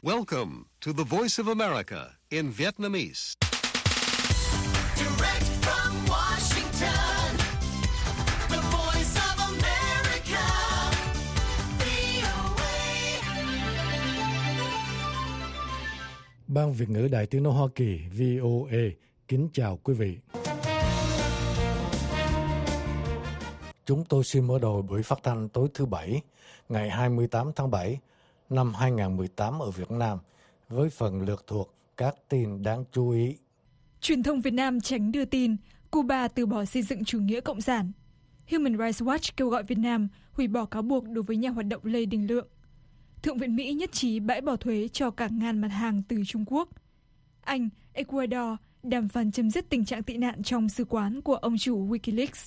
Welcome to the Voice of America in Vietnamese. Direct from Washington, the Voice of America, VOA. Ban Việt ngữ Đài Tiếng nói Hoa Kỳ VOA kính chào quý vị. Chúng tôi xin mở đầu buổi phát thanh tối thứ Bảy, ngày 28 tháng 7 năm 2018 ở Việt Nam với phần lược thuộc các tin đáng chú ý. Truyền thông Việt Nam tránh đưa tin Cuba từ bỏ xây dựng chủ nghĩa cộng sản. Human Rights Watch kêu gọi Việt Nam hủy bỏ cáo buộc đối với nhà hoạt động Lê Đình Lượng. Thượng viện Mỹ nhất trí bãi bỏ thuế cho cả ngàn mặt hàng từ Trung Quốc. Anh, Ecuador đàm phán chấm dứt tình trạng tị nạn trong sứ quán của ông chủ Wikileaks.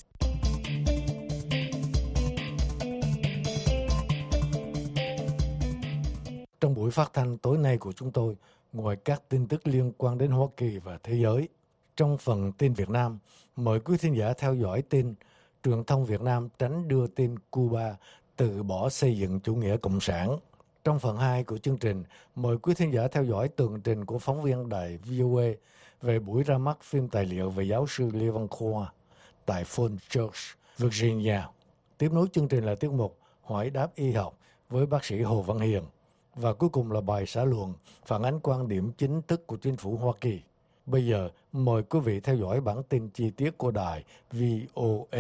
Trong buổi phát thanh tối nay của chúng tôi, ngoài các tin tức liên quan đến Hoa Kỳ và thế giới, trong phần tin Việt Nam, mời quý thính giả theo dõi tin truyền thông Việt Nam tránh đưa tin Cuba từ bỏ xây dựng chủ nghĩa cộng sản. Trong phần 2 của chương trình, mời quý thính giả theo dõi tường trình của phóng viên đài VOA về buổi ra mắt phim tài liệu về giáo sư Lê Văn Khoa tại Falls Church, Virginia. Tiếp nối chương trình là tiết mục Hỏi đáp y học với bác sĩ Hồ Văn Hiền. Và cuối cùng là bài xã luận phản ánh quan điểm chính thức của chính phủ Hoa Kỳ. Bây giờ, mời quý vị theo dõi bản tin chi tiết của đài VOA.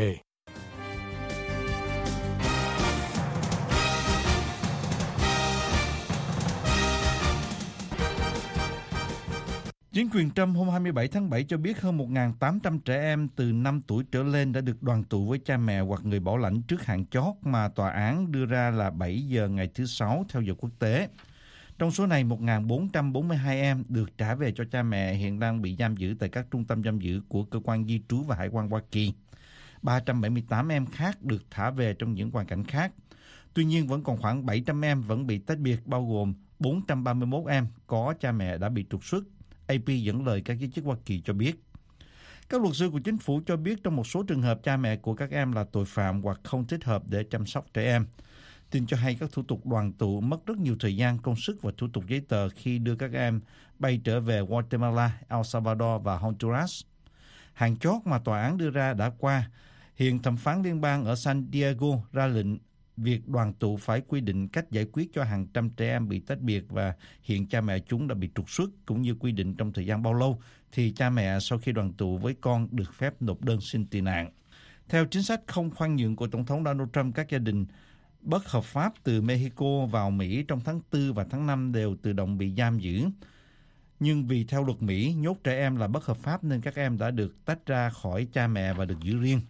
Chính quyền Trump hôm 27 tháng 7 cho biết hơn 1.800 trẻ em từ 5 tuổi trở lên đã được đoàn tụ với cha mẹ hoặc người bảo lãnh trước hạn chót mà tòa án đưa ra là 7 giờ ngày thứ Sáu theo giờ quốc tế. Trong số này, 1.442 em được trả về cho cha mẹ hiện đang bị giam giữ tại các trung tâm giam giữ của Cơ quan Di trú và Hải quan Hoa Kỳ. 378 em khác được thả về trong những hoàn cảnh khác. Tuy nhiên, vẫn còn khoảng 700 em vẫn bị tách biệt, bao gồm 431 em có cha mẹ đã bị trục xuất. AP dẫn lời các giới chức Hoa Kỳ cho biết. Các luật sư của chính phủ cho biết trong một số trường hợp cha mẹ của các em là tội phạm hoặc không thích hợp để chăm sóc trẻ em. Tin cho hay các thủ tục đoàn tụ mất rất nhiều thời gian, công sức và thủ tục giấy tờ khi đưa các em bay trở về Guatemala, El Salvador và Honduras. Hạn chót mà tòa án đưa ra đã qua. Hiện thẩm phán liên bang ở San Diego ra lệnh việc đoàn tụ phải quy định cách giải quyết cho hàng trăm trẻ em bị tách biệt và hiện cha mẹ chúng đã bị trục xuất, cũng như quy định trong thời gian bao lâu thì cha mẹ sau khi đoàn tụ với con được phép nộp đơn xin tị nạn. Theo chính sách không khoan nhượng của Tổng thống Donald Trump, các gia đình bất hợp pháp từ Mexico vào Mỹ trong tháng 4 và tháng 5 đều tự động bị giam giữ. Nhưng vì theo luật Mỹ, nhốt trẻ em là bất hợp pháp nên các em đã được tách ra khỏi cha mẹ và được giữ riêng.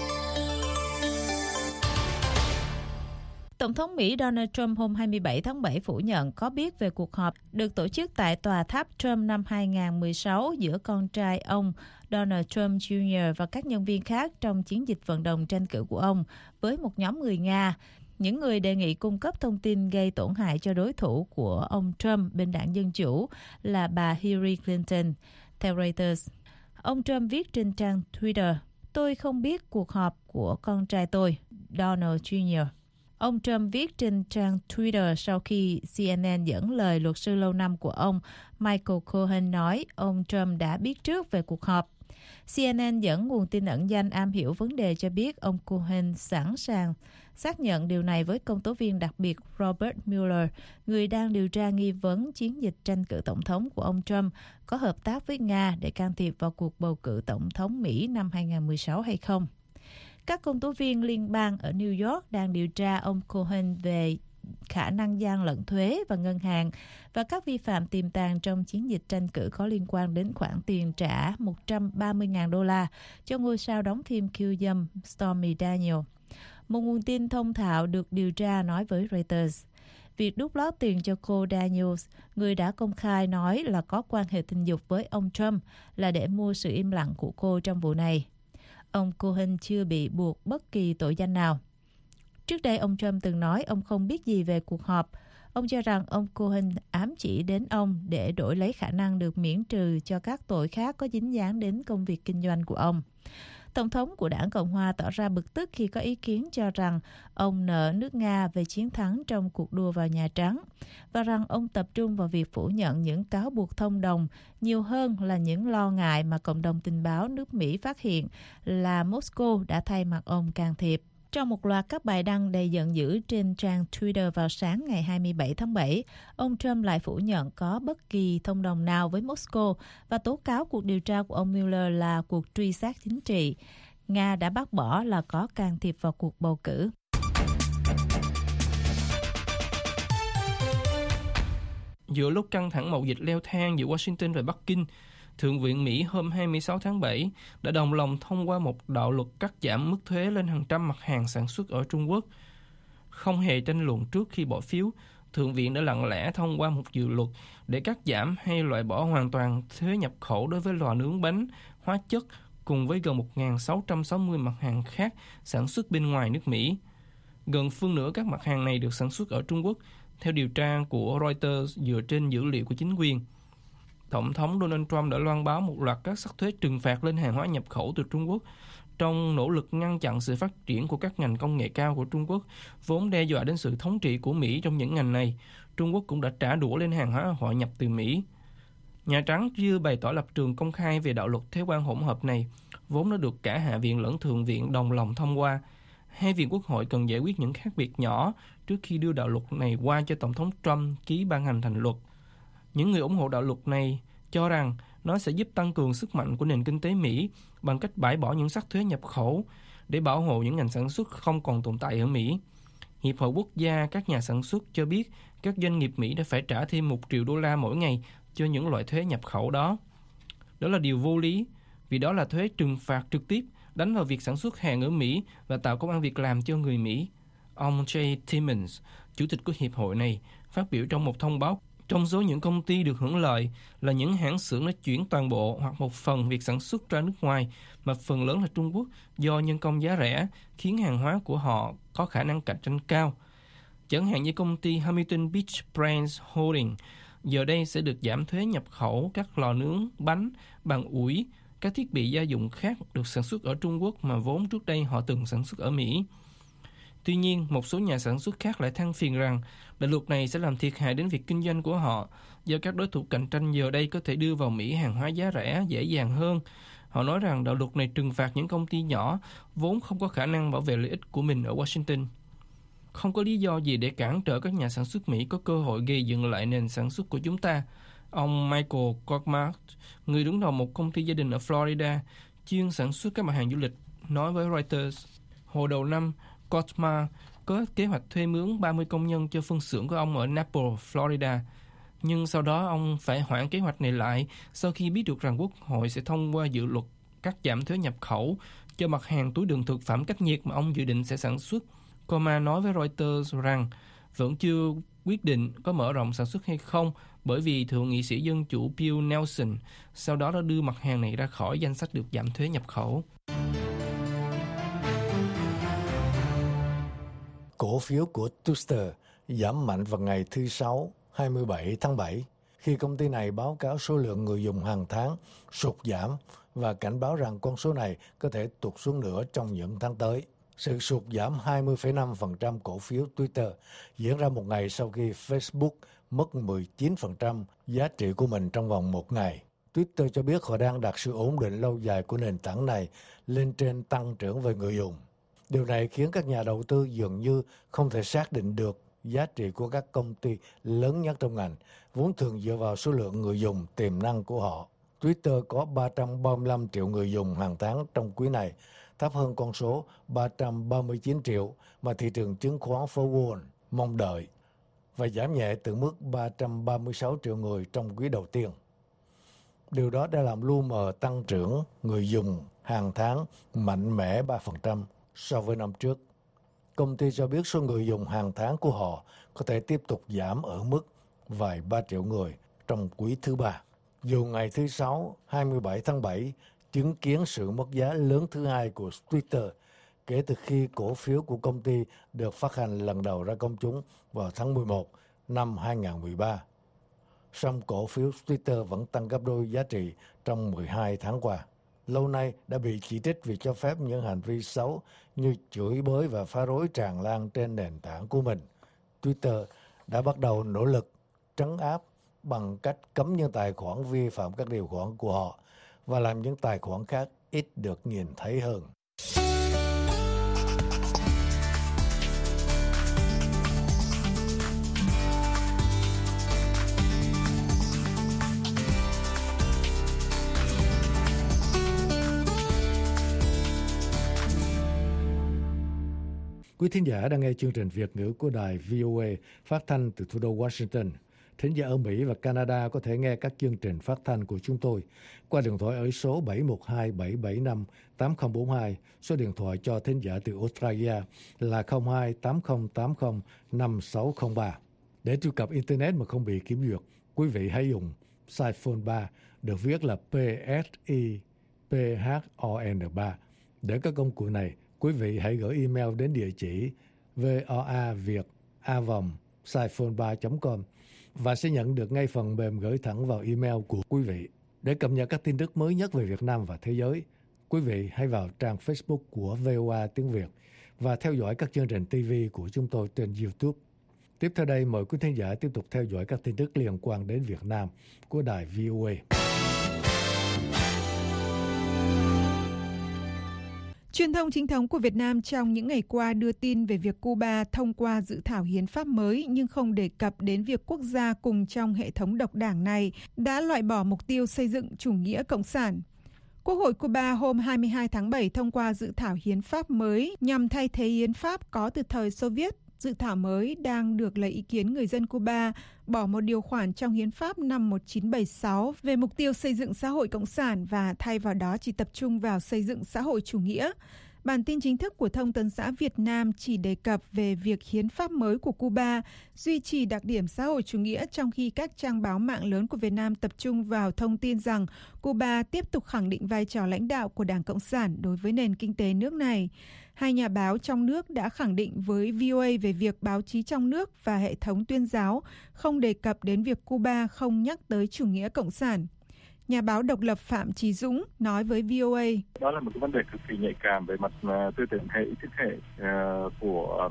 Tổng thống Mỹ Donald Trump hôm 27 tháng 7 phủ nhận có biết về cuộc họp được tổ chức tại tòa tháp Trump năm 2016 giữa con trai ông Donald Trump Jr. và các nhân viên khác trong chiến dịch vận động tranh cử của ông với một nhóm người Nga, những người đề nghị cung cấp thông tin gây tổn hại cho đối thủ của ông Trump bên đảng Dân Chủ là bà Hillary Clinton. Theo Reuters, ông Trump viết trên trang Twitter, "Tôi không biết cuộc họp của con trai tôi, Donald Jr." Ông Trump viết trên trang Twitter sau khi CNN dẫn lời luật sư lâu năm của ông Michael Cohen nói ông Trump đã biết trước về cuộc họp. CNN dẫn nguồn tin ẩn danh am hiểu vấn đề cho biết ông Cohen sẵn sàng xác nhận điều này với công tố viên đặc biệt Robert Mueller, người đang điều tra nghi vấn chiến dịch tranh cử tổng thống của ông Trump có hợp tác với Nga để can thiệp vào cuộc bầu cử tổng thống Mỹ năm 2016 hay không. Các công tố viên liên bang ở New York đang điều tra ông Cohen về khả năng gian lận thuế và ngân hàng và các vi phạm tiềm tàng trong chiến dịch tranh cử có liên quan đến khoản tiền trả $130,000 cho ngôi sao đóng phim khiêu dâm Stormy Daniels. Một nguồn tin thông thạo được điều tra nói với Reuters, việc đút lót tiền cho cô Daniels, người đã công khai nói là có quan hệ tình dục với ông Trump, là để mua sự im lặng của cô trong vụ này. Ông Cohen chưa bị buộc bất kỳ tội danh nào. Trước đây, ông Trump từng nói ông không biết gì về cuộc họp. Ông cho rằng ông Cohen ám chỉ đến ông để đổi lấy khả năng được miễn trừ cho các tội khác có dính dáng đến công việc kinh doanh của ông. Tổng thống của đảng Cộng hòa tỏ ra bực tức khi có ý kiến cho rằng ông nợ nước Nga về chiến thắng trong cuộc đua vào Nhà Trắng và rằng ông tập trung vào việc phủ nhận những cáo buộc thông đồng nhiều hơn là những lo ngại mà cộng đồng tình báo nước Mỹ phát hiện là Moscow đã thay mặt ông can thiệp. Trong một loạt các bài đăng đầy giận dữ trên trang Twitter vào sáng ngày 27 tháng 7, ông Trump lại phủ nhận có bất kỳ thông đồng nào với Moscow và tố cáo cuộc điều tra của ông Mueller là cuộc truy sát chính trị. Nga đã bác bỏ là có can thiệp vào cuộc bầu cử. Giữa lúc căng thẳng mậu dịch leo thang giữa Washington và Bắc Kinh, Thượng viện Mỹ hôm 26 tháng 7 đã đồng lòng thông qua một đạo luật cắt giảm mức thuế lên hàng trăm mặt hàng sản xuất ở Trung Quốc. Không hề tranh luận trước khi bỏ phiếu, Thượng viện đã lặng lẽ thông qua một dự luật để cắt giảm hay loại bỏ hoàn toàn thuế nhập khẩu đối với lò nướng bánh, hóa chất cùng với gần 1.660 mặt hàng khác sản xuất bên ngoài nước Mỹ. Gần phân nửa các mặt hàng này được sản xuất ở Trung Quốc, theo điều tra của Reuters dựa trên dữ liệu của chính quyền. Tổng thống Donald Trump đã loan báo một loạt các sắc thuế trừng phạt lên hàng hóa nhập khẩu từ Trung Quốc trong nỗ lực ngăn chặn sự phát triển của các ngành công nghệ cao của Trung Quốc, vốn đe dọa đến sự thống trị của Mỹ trong những ngành này. Trung Quốc cũng đã trả đũa lên hàng hóa họ nhập từ Mỹ. Nhà Trắng chưa bày tỏ lập trường công khai về đạo luật thuế quan hỗn hợp này, vốn đã được cả Hạ viện lẫn Thượng viện đồng lòng thông qua. Hai viện Quốc hội cần giải quyết những khác biệt nhỏ trước khi đưa đạo luật này qua cho Tổng thống Trump ký ban hành thành luật. Những người ủng hộ đạo luật này cho rằng nó sẽ giúp tăng cường sức mạnh của nền kinh tế Mỹ bằng cách bãi bỏ những sắc thuế nhập khẩu để bảo hộ những ngành sản xuất không còn tồn tại ở Mỹ. Hiệp hội Quốc gia các nhà sản xuất cho biết các doanh nghiệp Mỹ đã phải trả thêm $1 triệu mỗi ngày cho những loại thuế nhập khẩu đó. Đó là điều vô lý, vì đó là thuế trừng phạt trực tiếp đánh vào việc sản xuất hàng ở Mỹ và tạo công ăn việc làm cho người Mỹ. Ông Jay Timmons, chủ tịch của hiệp hội này, phát biểu trong một thông báo. Trong số những công ty được hưởng lợi là những hãng xưởng đã chuyển toàn bộ hoặc một phần việc sản xuất ra nước ngoài, mà phần lớn là Trung Quốc, do nhân công giá rẻ, khiến hàng hóa của họ có khả năng cạnh tranh cao. Chẳng hạn như công ty Hamilton Beach Brands Holding, giờ đây sẽ được giảm thuế nhập khẩu các lò nướng, bánh, bàn ủi, các thiết bị gia dụng khác được sản xuất ở Trung Quốc mà vốn trước đây họ từng sản xuất ở Mỹ. Tuy nhiên, một số nhà sản xuất khác lại than phiền rằng đạo luật này sẽ làm thiệt hại đến việc kinh doanh của họ, do các đối thủ cạnh tranh giờ đây có thể đưa vào Mỹ hàng hóa giá rẻ dễ dàng hơn. Họ nói rằng đạo luật này trừng phạt những công ty nhỏ vốn không có khả năng bảo vệ lợi ích của mình ở Washington. Không có lý do gì để cản trở các nhà sản xuất Mỹ có cơ hội gây dựng lại nền sản xuất của chúng ta. Ông Michael Korkmaz, người đứng đầu một công ty gia đình ở Florida, chuyên sản xuất các mặt hàng du lịch, nói với Reuters, hồi đầu năm, Korkmaz có kế hoạch thuê mướn 30 công nhân cho phân xưởng của ông ở Naples, Florida. Nhưng sau đó ông phải hoãn kế hoạch này lại sau khi biết được rằng Quốc hội sẽ thông qua dự luật cắt giảm thuế nhập khẩu cho mặt hàng túi đựng thực phẩm cách nhiệt mà ông dự định sẽ sản xuất. Korkmaz nói với Reuters rằng vẫn chưa quyết định có mở rộng sản xuất hay không, bởi vì Thượng nghị sĩ Dân chủ Bill Nelson sau đó đã đưa mặt hàng này ra khỏi danh sách được giảm thuế nhập khẩu. Cổ phiếu của Twitter giảm mạnh vào ngày thứ Sáu, 27 tháng 7, khi công ty này báo cáo số lượng người dùng hàng tháng sụt giảm và cảnh báo rằng con số này có thể tụt xuống nữa trong những tháng tới. Sự sụt giảm 20,5% cổ phiếu Twitter diễn ra một ngày sau khi Facebook mất 19% giá trị của mình trong vòng một ngày. Twitter cho biết họ đang đặt sự ổn định lâu dài của nền tảng này lên trên tăng trưởng về người dùng. Điều này khiến các nhà đầu tư dường như không thể xác định được giá trị của các công ty lớn nhất trong ngành, vốn thường dựa vào số lượng người dùng tiềm năng của họ. Twitter có 335 triệu người dùng hàng tháng trong quý này, thấp hơn con số 339 triệu mà thị trường chứng khoán phố Wall mong đợi, và giảm nhẹ từ mức 336 triệu người trong quý đầu tiên. Điều đó đã làm lu mờ tăng trưởng người dùng hàng tháng mạnh mẽ 3% so với năm trước. Công ty cho biết số người dùng hàng tháng của họ có thể tiếp tục giảm ở mức vài 3 triệu người trong quý thứ ba. Dù ngày thứ Sáu, 27 tháng 7, chứng kiến sự mất giá lớn thứ hai của Twitter kể từ khi cổ phiếu của công ty được phát hành lần đầu ra công chúng vào tháng 11 năm 2013. Song cổ phiếu Twitter vẫn tăng gấp đôi giá trị trong 12 tháng qua. lâu nay đã bị chỉ trích vì cho phép những hành vi xấu như chửi bới và phá rối tràn lan trên nền tảng của mình. Twitter đã bắt đầu nỗ lực trấn áp bằng cách cấm những tài khoản vi phạm các điều khoản của họ và làm những tài khoản khác ít được nhìn thấy hơn. Quý thính giả đang nghe chương trình Việt ngữ của đài VOA phát thanh từ thủ đô Washington. Thính giả ở Mỹ và Canada có thể nghe các chương trình phát thanh của chúng tôi qua điện thoại ở số 712-775-8042, số điện thoại cho thính giả từ Australia là 02-8080-5603. Để truy cập Internet mà không bị kiểm duyệt, quý vị hãy dùng Psiphone 3, được viết là PSIPHON3. Để các công cụ này, quý vị hãy gửi email đến địa chỉ voaviet@psiphone3.com và sẽ nhận được ngay phần mềm gửi thẳng vào email của quý vị. Để cập nhật các tin tức mới nhất về Việt Nam và thế giới, quý vị hãy vào trang Facebook của VOA tiếng Việt và theo dõi các chương trình TV của chúng tôi trên YouTube. Tiếp theo đây, mời quý thính giả tiếp tục theo dõi các tin tức liên quan đến Việt Nam của đài VOA. Truyền thông chính thống của Việt Nam trong những ngày qua đưa tin về việc Cuba thông qua dự thảo hiến pháp mới nhưng không đề cập đến việc quốc gia cùng trong hệ thống độc đảng này đã loại bỏ mục tiêu xây dựng chủ nghĩa cộng sản. Quốc hội Cuba hôm 22 tháng 7 thông qua dự thảo hiến pháp mới nhằm thay thế hiến pháp có từ thời Xô Viết. Dự thảo mới đang được lấy ý kiến người dân Cuba bỏ một điều khoản trong hiến pháp năm 1976 về mục tiêu xây dựng xã hội cộng sản và thay vào đó chỉ tập trung vào xây dựng xã hội chủ nghĩa. Bản tin chính thức của Thông tấn xã Việt Nam chỉ đề cập về việc hiến pháp mới của Cuba duy trì đặc điểm xã hội chủ nghĩa, trong khi các trang báo mạng lớn của Việt Nam tập trung vào thông tin rằng Cuba tiếp tục khẳng định vai trò lãnh đạo của Đảng Cộng sản đối với nền kinh tế nước này. Hai nhà báo trong nước đã khẳng định với VOA về việc báo chí trong nước và hệ thống tuyên giáo không đề cập đến việc Cuba không nhắc tới chủ nghĩa cộng sản. Nhà báo độc lập Phạm Chí Dũng nói với VOA: Đó là một cái vấn đề cực kỳ nhạy cảm về mặt tư tưởng hệ, ý thức hệ của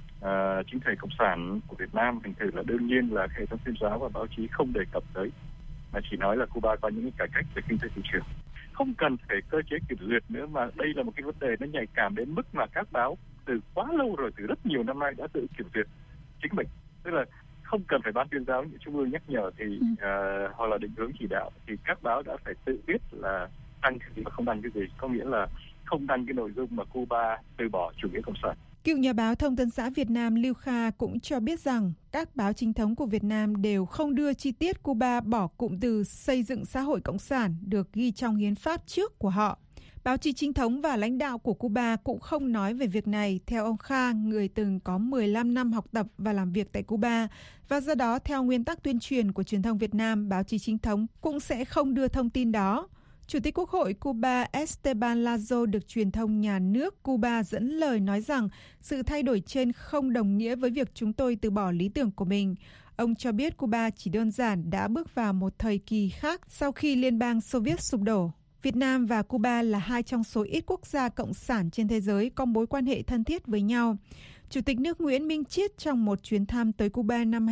chính thể cộng sản của Việt Nam. Thành thử là đương nhiên là hệ thống tuyên giáo và báo chí không đề cập tới, mà chỉ nói là Cuba có những cải cách về kinh tế thị trường. Không cần phải cơ chế kiểm duyệt nữa, mà đây là một cái vấn đề nó nhạy cảm đến mức mà các báo từ quá lâu rồi, từ rất nhiều năm nay đã tự kiểm duyệt chính mình. Tức là không cần phải ban tuyên giáo những trung ương nhắc nhở thì hoặc là định hướng chỉ đạo, thì các báo đã phải tự biết là đăng cái gì và không đăng cái gì, có nghĩa là không đăng cái nội dung mà Cuba từ bỏ chủ nghĩa cộng sản. Cựu nhà báo Thông tấn xã Việt Nam Lưu Kha cũng cho biết rằng các báo chính thống của Việt Nam đều không đưa chi tiết Cuba bỏ cụm từ xây dựng xã hội cộng sản được ghi trong hiến pháp trước của họ. Báo chí chính thống và lãnh đạo của Cuba cũng không nói về việc này, theo ông Kha, người từng có 15 năm học tập và làm việc tại Cuba, và do đó theo nguyên tắc tuyên truyền của truyền thông Việt Nam, báo chí chính thống cũng sẽ không đưa thông tin đó. Chủ tịch Quốc hội Cuba Esteban Lazo được truyền thông nhà nước Cuba dẫn lời nói rằng sự thay đổi trên không đồng nghĩa với việc chúng tôi từ bỏ lý tưởng của mình. Ông cho biết Cuba chỉ đơn giản đã bước vào một thời kỳ khác sau khi Liên bang Xô Viết sụp đổ. Việt Nam và Cuba là hai trong số ít quốc gia cộng sản trên thế giới có mối quan hệ thân thiết với nhau. Chủ tịch nước Nguyễn Minh Chiết trong một chuyến thăm tới Cuba năm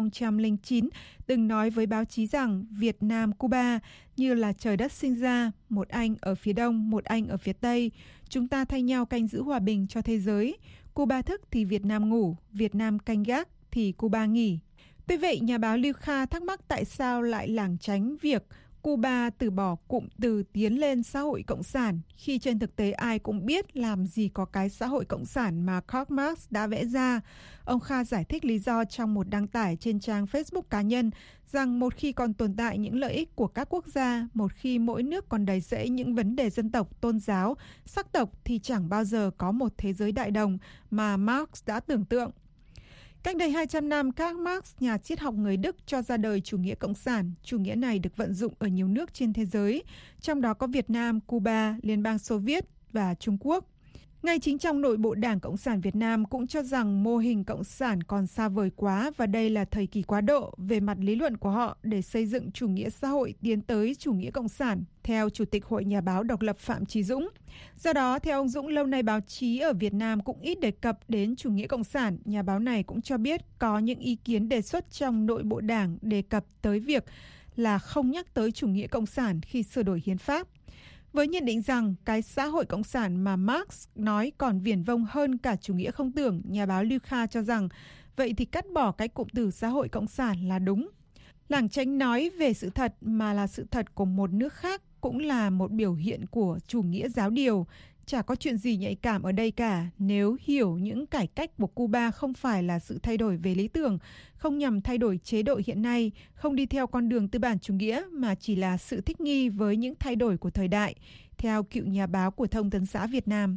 2009 từng nói với báo chí rằng Việt Nam, Cuba như là trời đất sinh ra, một anh ở phía đông, một anh ở phía tây. Chúng ta thay nhau canh giữ hòa bình cho thế giới. Cuba thức thì Việt Nam ngủ, Việt Nam canh gác thì Cuba nghỉ. Tuy vậy, nhà báo Lưu Kha thắc mắc tại sao lại lảng tránh việc Cuba từ bỏ cụm từ tiến lên xã hội cộng sản, khi trên thực tế ai cũng biết làm gì có cái xã hội cộng sản mà Karl Marx đã vẽ ra. Ông Kha giải thích lý do trong một đăng tải trên trang Facebook cá nhân rằng một khi còn tồn tại những lợi ích của các quốc gia, một khi mỗi nước còn đầy rẫy những vấn đề dân tộc, tôn giáo, sắc tộc thì chẳng bao giờ có một thế giới đại đồng mà Marx đã tưởng tượng. Cách đây 200 năm, Karl Marx, nhà triết học người Đức, cho ra đời chủ nghĩa cộng sản. Chủ nghĩa này được vận dụng ở nhiều nước trên thế giới, trong đó có Việt Nam, Cuba, Liên bang Xô Viết và Trung Quốc. Ngay chính trong nội bộ Đảng Cộng sản Việt Nam cũng cho rằng mô hình cộng sản còn xa vời quá và đây là thời kỳ quá độ về mặt lý luận của họ để xây dựng chủ nghĩa xã hội tiến tới chủ nghĩa cộng sản. theo Chủ tịch Hội Nhà báo Độc lập Phạm Chí Dũng. Do đó, theo ông Dũng, lâu nay báo chí ở Việt Nam cũng ít đề cập đến chủ nghĩa cộng sản. Nhà báo này cũng cho biết có những ý kiến đề xuất trong nội bộ đảng đề cập tới việc là không nhắc tới chủ nghĩa cộng sản khi sửa đổi hiến pháp. Với nhận định rằng cái xã hội cộng sản mà Marx nói còn viển vông hơn cả chủ nghĩa không tưởng, nhà báo Lưu Kha cho rằng vậy thì cắt bỏ cái cụm từ xã hội cộng sản là đúng. Lảng tránh nói về sự thật mà là sự thật của một nước khác cũng là một biểu hiện của chủ nghĩa giáo điều. Chả có chuyện gì nhạy cảm ở đây cả nếu hiểu những cải cách của Cuba không phải là sự thay đổi về lý tưởng, không nhằm thay đổi chế độ hiện nay, không đi theo con đường tư bản chủ nghĩa mà chỉ là sự thích nghi với những thay đổi của thời đại, theo cựu nhà báo của Thông tấn xã Việt Nam.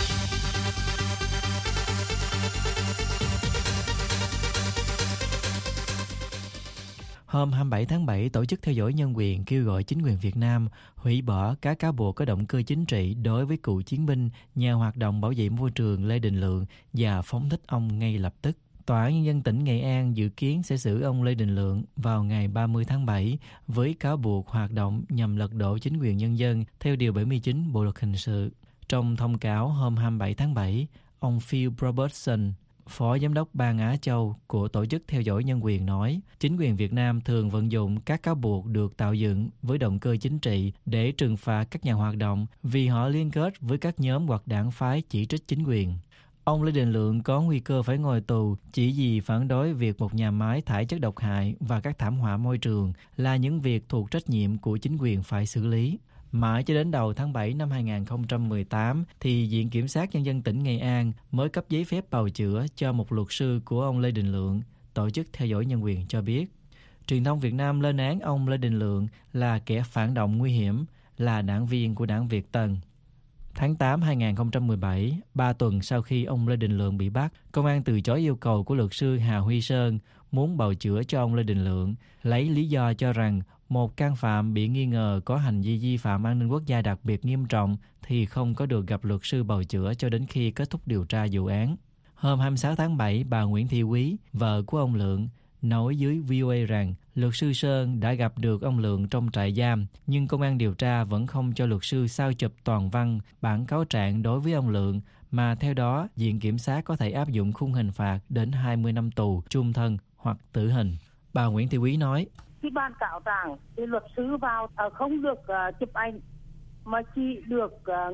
Hôm 27 tháng 7, Tổ chức Theo dõi Nhân quyền kêu gọi chính quyền Việt Nam hủy bỏ các cáo buộc có động cơ chính trị đối với cựu chiến binh, nhà hoạt động bảo vệ môi trường Lê Đình Lượng và phóng thích ông ngay lập tức. Tòa án Nhân dân tỉnh Nghệ An dự kiến sẽ xử ông Lê Đình Lượng vào ngày 30 tháng 7 với cáo buộc hoạt động nhằm lật đổ chính quyền nhân dân theo Điều 79 Bộ Luật Hình sự. Trong thông cáo hôm 27 tháng 7, ông Phil Robertson, Phó Giám đốc Ban Á Châu của Tổ chức Theo dõi Nhân quyền nói, chính quyền Việt Nam thường vận dụng các cáo buộc được tạo dựng với động cơ chính trị để trừng phạt các nhà hoạt động vì họ liên kết với các nhóm hoặc đảng phái chỉ trích chính quyền. Ông Lê Đình Lượng có nguy cơ phải ngồi tù chỉ vì phản đối việc một nhà máy thải chất độc hại và các thảm họa môi trường là những việc thuộc trách nhiệm của chính quyền phải xử lý. Mãi cho đến đầu tháng 7 năm 2018 thì Viện Kiểm sát Nhân dân tỉnh Nghệ An mới cấp giấy phép bào chữa cho một luật sư của ông Lê Đình Lượng, Tổ chức Theo dõi Nhân quyền cho biết. Truyền thông Việt Nam lên án ông Lê Đình Lượng là kẻ phản động nguy hiểm, là đảng viên của đảng Việt Tân. Tháng 8 2017, 3 tuần sau khi ông Lê Đình Lượng bị bắt, công an từ chối yêu cầu của luật sư Hà Huy Sơn muốn bào chữa cho ông Lê Đình Lượng, lấy lý do cho rằng một can phạm bị nghi ngờ có hành vi vi phạm an ninh quốc gia đặc biệt nghiêm trọng thì không có được gặp luật sư bào chữa cho đến khi kết thúc điều tra vụ án. Hôm 26 tháng 7, bà Nguyễn Thị Quý, vợ của ông Lượng, nói với VOA rằng luật sư Sơn đã gặp được ông Lượng trong trại giam, nhưng công an điều tra vẫn không cho luật sư sao chụp toàn văn bản cáo trạng đối với ông Lượng, mà theo đó, Viện Kiểm sát có thể áp dụng khung hình phạt đến 20 năm tù, chung thân hoặc tử hình. Bà Nguyễn Thị Quý nói, cái ban cáo trạng thì luật sư vào không được chụp ảnh mà chỉ được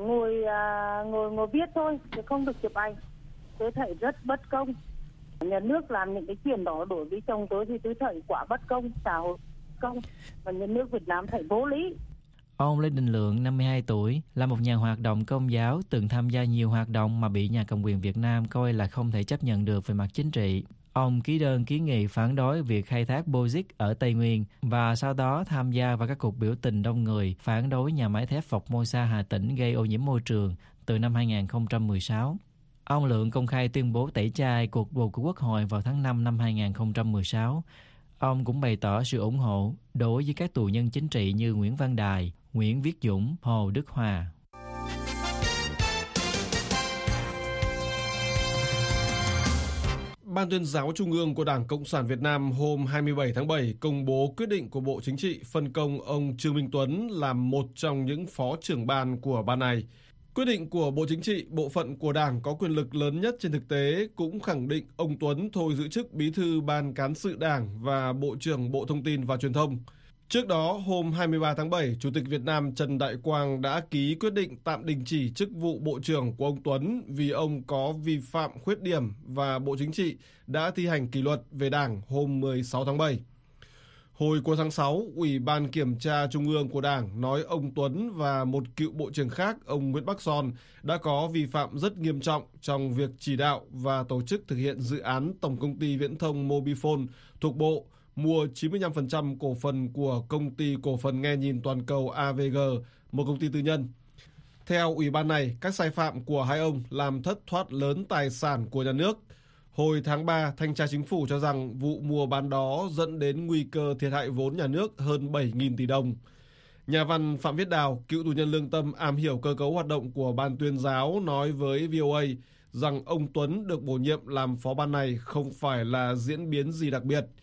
ngồi viết thôi, chứ không được chụp ảnh. Tôi thấy rất bất công. Nhà nước làm những cái chuyện đó đối với chồng tôi thì tôi thấy quá bất công, xã hội công, và nhà nước Việt Nam thấy vô lý. Ông Lê Đình Lượng, 52 tuổi, là một nhà hoạt động công giáo từng tham gia nhiều hoạt động mà bị nhà cầm quyền Việt Nam coi là không thể chấp nhận được về mặt chính trị. Ông ký đơn kiến nghị phản đối việc khai thác bauxit ở Tây Nguyên và sau đó tham gia vào các cuộc biểu tình đông người phản đối nhà máy thép Formosa Hà Tĩnh gây ô nhiễm môi trường từ năm 2016. Ông Lượng công khai tuyên bố tẩy chay cuộc bầu cử Quốc hội vào tháng 5 năm 2016. Ông cũng bày tỏ sự ủng hộ đối với các tù nhân chính trị như Nguyễn Văn Đài, Nguyễn Viết Dũng, Hồ Đức Hòa. Ban tuyên giáo Trung ương của Đảng Cộng sản Việt Nam hôm 27 tháng 7 công bố quyết định của Bộ Chính trị phân công ông Trương Minh Tuấn làm một trong những phó trưởng ban của ban này. Quyết định của Bộ Chính trị, bộ phận của Đảng có quyền lực lớn nhất trên thực tế, cũng khẳng định ông Tuấn thôi giữ chức Bí thư Ban Cán sự Đảng và Bộ trưởng Bộ Thông tin và Truyền thông. Trước đó, hôm 23 tháng 7, Chủ tịch Việt Nam Trần Đại Quang đã ký quyết định tạm đình chỉ chức vụ Bộ trưởng của ông Tuấn vì ông có vi phạm khuyết điểm và Bộ Chính trị đã thi hành kỷ luật về Đảng hôm 16 tháng 7. Hồi cuối tháng 6, Ủy ban Kiểm tra Trung ương của Đảng nói ông Tuấn và một cựu Bộ trưởng khác, ông Nguyễn Bắc Son, đã có vi phạm rất nghiêm trọng trong việc chỉ đạo và tổ chức thực hiện dự án Tổng công ty Viễn thông Mobifone thuộc Bộ, mua 95% cổ phần của công ty cổ phần nghe nhìn toàn cầu AVG, một công ty tư nhân. Theo Ủy ban này, các sai phạm của hai ông làm thất thoát lớn tài sản của nhà nước. Hồi tháng 3, Thanh tra Chính phủ cho rằng vụ mua bán đó dẫn đến nguy cơ thiệt hại vốn nhà nước hơn 7.000 tỷ đồng. Nhà văn Phạm Viết Đào, cựu tù nhân lương tâm am hiểu cơ cấu hoạt động của Ban tuyên giáo nói với VOA rằng ông Tuấn được bổ nhiệm làm phó ban này không phải là diễn biến gì đặc biệt.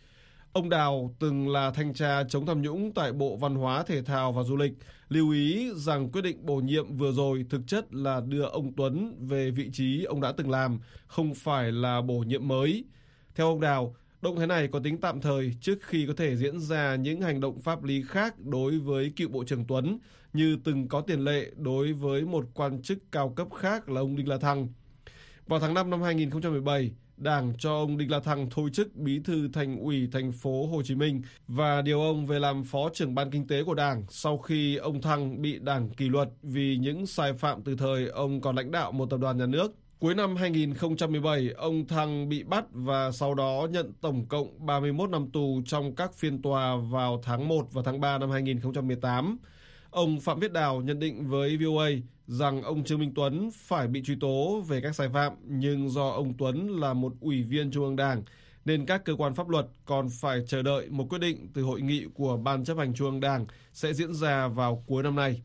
Ông Đào từng là thanh tra chống tham nhũng tại Bộ Văn hóa, Thể thao và Du lịch, lưu ý rằng quyết định bổ nhiệm vừa rồi thực chất là đưa ông Tuấn về vị trí ông đã từng làm, không phải là bổ nhiệm mới. Theo ông Đào, động thái này có tính tạm thời trước khi có thể diễn ra những hành động pháp lý khác đối với cựu Bộ trưởng Tuấn, như từng có tiền lệ đối với một quan chức cao cấp khác là ông Đinh La Thăng. Vào tháng 5 năm 2017, Đảng cho ông Đinh La Thăng thôi chức Bí thư Thành ủy thành phố Hồ Chí Minh và điều ông về làm Phó trưởng Ban Kinh tế của Đảng sau khi ông Thăng bị Đảng kỷ luật vì những sai phạm từ thời ông còn lãnh đạo một tập đoàn nhà nước. Cuối năm 2017, ông Thăng bị bắt và sau đó nhận tổng cộng 31 năm tù trong các phiên tòa vào tháng 1 và tháng 3 năm 2018. Ông Phạm Viết Đào nhận định với VOA rằng ông Trương Minh Tuấn phải bị truy tố về các sai phạm, nhưng do ông Tuấn là một ủy viên Trung ương Đảng, nên các cơ quan pháp luật còn phải chờ đợi một quyết định từ hội nghị của Ban chấp hành Trung ương Đảng sẽ diễn ra vào cuối năm nay.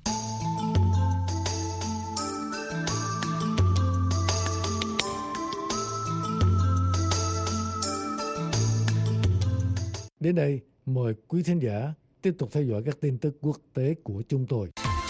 Đến đây, mời quý thính giả tiếp tục theo dõi các tin tức quốc tế của chúng tôi.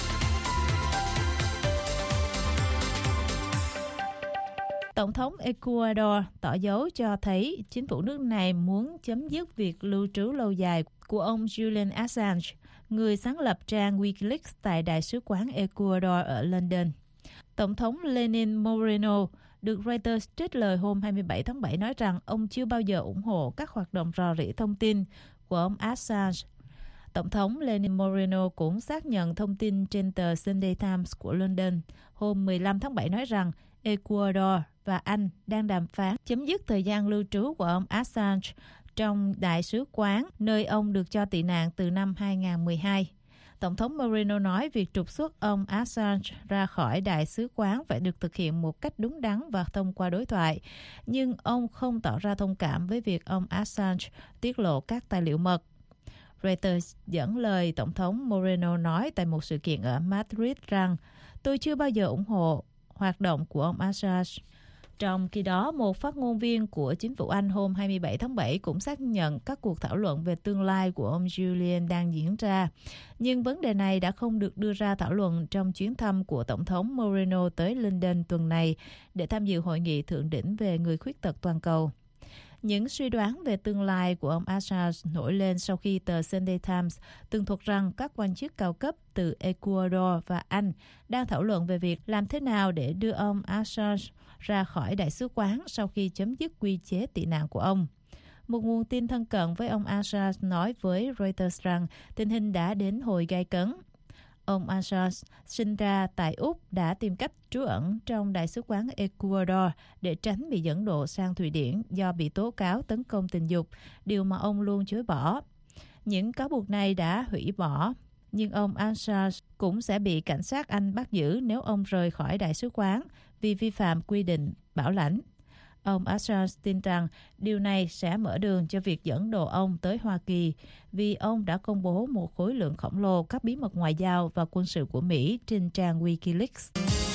Tổng thống Ecuador tỏ dấu cho thấy chính phủ nước này muốn chấm dứt việc lưu trú lâu dài của ông Julian Assange, người sáng lập trang Wikileaks tại Đại sứ quán Ecuador ở London. Tổng thống Lenin Moreno được Reuters trích lời hôm 27 tháng 7 nói rằng ông chưa bao giờ ủng hộ các hoạt động rò rỉ thông tin của ông Assange. Tổng thống Lenin Moreno cũng xác nhận thông tin trên tờ Sunday Times của London hôm 15 tháng 7 nói rằng Ecuador và Anh đang đàm phán chấm dứt thời gian lưu trú của ông Assange trong đại sứ quán, nơi ông được cho tị nạn từ năm 2012. Tổng thống Moreno nói việc trục xuất ông Assange ra khỏi đại sứ quán phải được thực hiện một cách đúng đắn và thông qua đối thoại, nhưng ông không tỏ ra thông cảm với việc ông Assange tiết lộ các tài liệu mật. Reuters dẫn lời Tổng thống Moreno nói tại một sự kiện ở Madrid rằng tôi chưa bao giờ ủng hộ hoạt động của ông Assange. Trong khi đó, một phát ngôn viên của chính phủ Anh hôm 27 tháng 7 cũng xác nhận các cuộc thảo luận về tương lai của ông Julian đang diễn ra. Nhưng vấn đề này đã không được đưa ra thảo luận trong chuyến thăm của Tổng thống Moreno tới London tuần này để tham dự hội nghị thượng đỉnh về người khuyết tật toàn cầu. Những suy đoán về tương lai của ông Assange nổi lên sau khi tờ Sunday Times tường thuật rằng các quan chức cao cấp từ Ecuador và Anh đang thảo luận về việc làm thế nào để đưa ông Assange ra khỏi đại sứ quán sau khi chấm dứt quy chế tị nạn của ông. Một nguồn tin thân cận với ông Assange nói với Reuters rằng tình hình đã đến hồi gay cấn. Ông Assange sinh ra tại Úc đã tìm cách trú ẩn trong đại sứ quán Ecuador để tránh bị dẫn độ sang Thụy Điển do bị tố cáo tấn công tình dục, điều mà ông luôn chối bỏ. Những cáo buộc này đã hủy bỏ, nhưng ông Assange cũng sẽ bị cảnh sát Anh bắt giữ nếu ông rời khỏi đại sứ quán vì vi phạm quy định bảo lãnh. Ông Assange tin rằng điều này sẽ mở đường cho việc dẫn độ ông tới Hoa Kỳ vì ông đã công bố một khối lượng khổng lồ các bí mật ngoại giao và quân sự của Mỹ trên trang Wikileaks.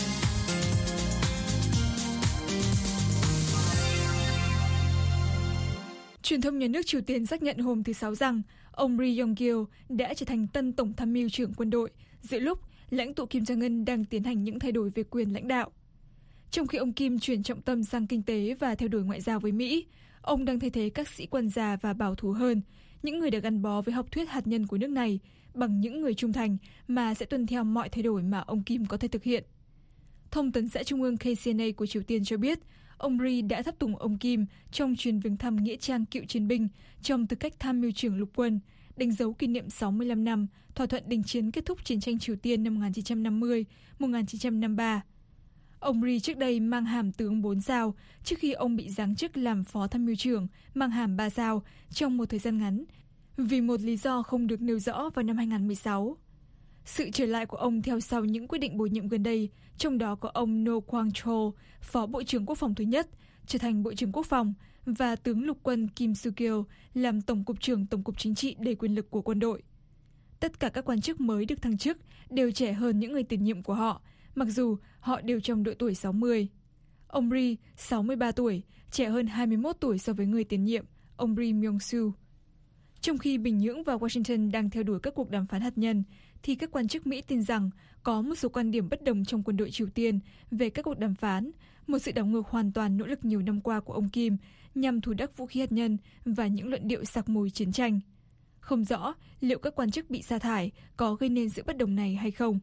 Truyền thông nhà nước Triều Tiên xác nhận hôm thứ Sáu rằng ông Ri Yong-gil đã trở thành tân tổng tham mưu trưởng quân đội giữa lúc lãnh tụ Kim Jong-un đang tiến hành những thay đổi về quyền lãnh đạo. Trong khi ông Kim chuyển trọng tâm sang kinh tế và theo đuổi ngoại giao với Mỹ, ông đang thay thế các sĩ quan già và bảo thủ hơn, những người đã gắn bó với học thuyết hạt nhân của nước này, bằng những người trung thành mà sẽ tuân theo mọi thay đổi mà ông Kim có thể thực hiện. Thông tấn xã Trung ương KCNA của Triều Tiên cho biết, ông Ri đã tháp tùng ông Kim trong chuyến viếng thăm nghĩa trang cựu chiến binh trong tư cách tham mưu trưởng lục quân, đánh dấu kỷ niệm 65 năm thỏa thuận đình chiến kết thúc chiến tranh Triều Tiên năm 1950-1953. Ông Ri trước đây mang hàm tướng 4 sao trước khi ông bị giáng chức làm phó tham mưu trưởng mang hàm 3 sao trong một thời gian ngắn vì một lý do không được nêu rõ vào năm 2016. Sự trở lại của ông theo sau những quyết định bổ nhiệm gần đây, trong đó có ông No Kwang-chol, phó bộ trưởng quốc phòng thứ nhất, trở thành bộ trưởng quốc phòng, và tướng lục quân Kim Soo-kyul làm tổng cục trưởng tổng cục chính trị đầy quyền lực của quân đội. Tất cả các quan chức mới được thăng chức đều trẻ hơn những người tiền nhiệm của họ, mặc dù họ đều trong độ tuổi 60. Ông Ri, 63 tuổi, trẻ hơn 21 tuổi so với người tiền nhiệm, ông Ri Myung-soo. Trong khi Bình Nhưỡng và Washington đang theo đuổi các cuộc đàm phán hạt nhân, thì các quan chức Mỹ tin rằng có một số quan điểm bất đồng trong quân đội Triều Tiên về các cuộc đàm phán, một sự đảo ngược hoàn toàn nỗ lực nhiều năm qua của ông Kim nhằm thủ đắc vũ khí hạt nhân và những luận điệu sặc mùi chiến tranh. Không rõ liệu các quan chức bị sa thải có gây nên sự bất đồng này hay không.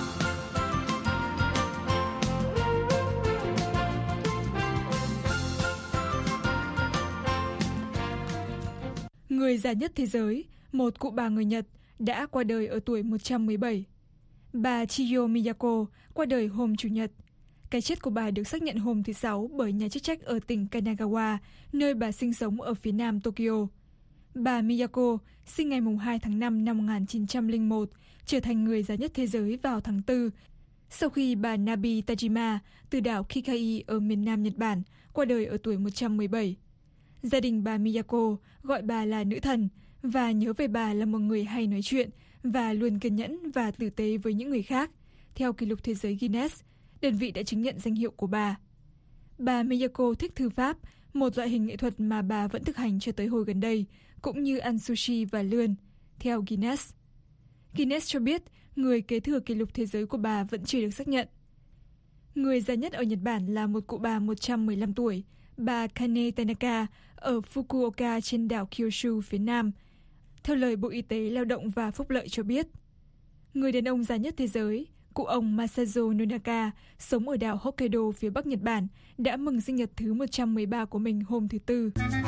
Người già nhất thế giới, một cụ bà người Nhật, đã qua đời ở tuổi 117. Bà Chiyo Miyako qua đời hôm Chủ nhật. Cái chết của bà được xác nhận hôm thứ Sáu bởi nhà chức trách ở tỉnh Kanagawa, nơi bà sinh sống ở phía nam Tokyo. Bà Miyako sinh ngày 2 tháng 5 năm 1901, trở thành người già nhất thế giới vào tháng 4, sau khi bà Nabi Tajima từ đảo Kikai ở miền nam Nhật Bản qua đời ở tuổi 117. Gia đình bà Miyako gọi bà là nữ thần và nhớ về bà là một người hay nói chuyện và luôn kiên nhẫn và tử tế với những người khác, theo kỷ lục thế giới Guinness, đơn vị đã chứng nhận danh hiệu của bà. Bà Miyako thích thư pháp, một loại hình nghệ thuật mà bà vẫn thực hành cho tới hồi gần đây, cũng như ăn sushi và lươn, theo Guinness. Guinness cho biết người kế thừa kỷ lục thế giới của bà vẫn chưa được xác nhận. Người già nhất ở Nhật Bản là một cụ bà 115 tuổi, bà Kane Tanaka ở Fukuoka trên đảo Kyushu phía nam, theo lời Bộ Y tế Lao động và Phúc lợi cho biết. Người đàn ông già nhất thế giới, cụ ông Masazo Nonaka, sống ở đảo Hokkaido phía bắc Nhật Bản, đã mừng sinh nhật thứ 113 của mình hôm thứ Tư.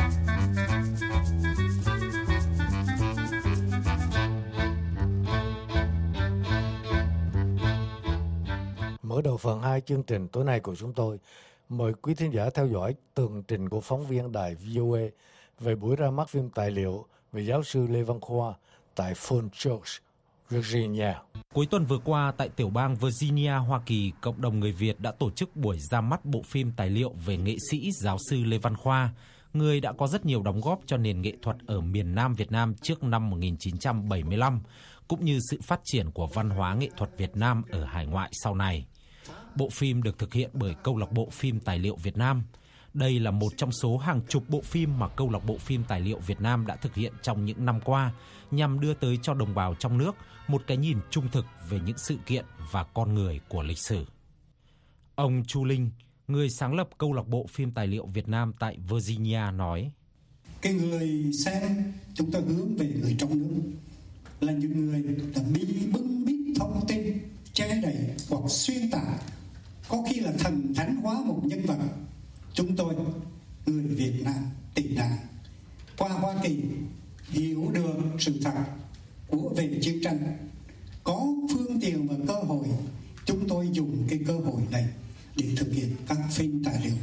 Mở đầu phần 2 chương trình tối nay của chúng tôi, mời quý thính giả theo dõi tường trình của phóng viên đài VOA về buổi ra mắt phim tài liệu về giáo sư Lê Văn Khoa tại Falls Church, Virginia. Cuối tuần vừa qua tại tiểu bang Virginia, Hoa Kỳ, cộng đồng người Việt đã tổ chức buổi ra mắt bộ phim tài liệu về nghệ sĩ giáo sư Lê Văn Khoa, người đã có rất nhiều đóng góp cho nền nghệ thuật ở miền Nam Việt Nam trước năm 1975, cũng như sự phát triển của văn hóa nghệ thuật Việt Nam ở hải ngoại sau này. Bộ phim được thực hiện bởi Câu lạc bộ phim tài liệu Việt Nam. Đây là một trong số hàng chục bộ phim mà Câu lạc bộ phim tài liệu Việt Nam đã thực hiện trong những năm qua, nhằm đưa tới cho đồng bào trong nước một cái nhìn trung thực về những sự kiện và con người của lịch sử. Ông Chu Linh, người sáng lập Câu lạc bộ phim tài liệu Việt Nam tại Virginia nói: Cái người xem chúng ta hướng về người trong nước là những người đã bị bưng bít thông tin, che đậy hoặc xuyên tạc, có khi là thần thánh hóa một nhân vật. Chúng tôi, người Việt Nam tị nạn qua Hoa Kỳ, hiểu được sự thật về chiến tranh, có phương tiện và cơ hội, chúng tôi dùng cái cơ hội này để thực hiện các phim tài liệu.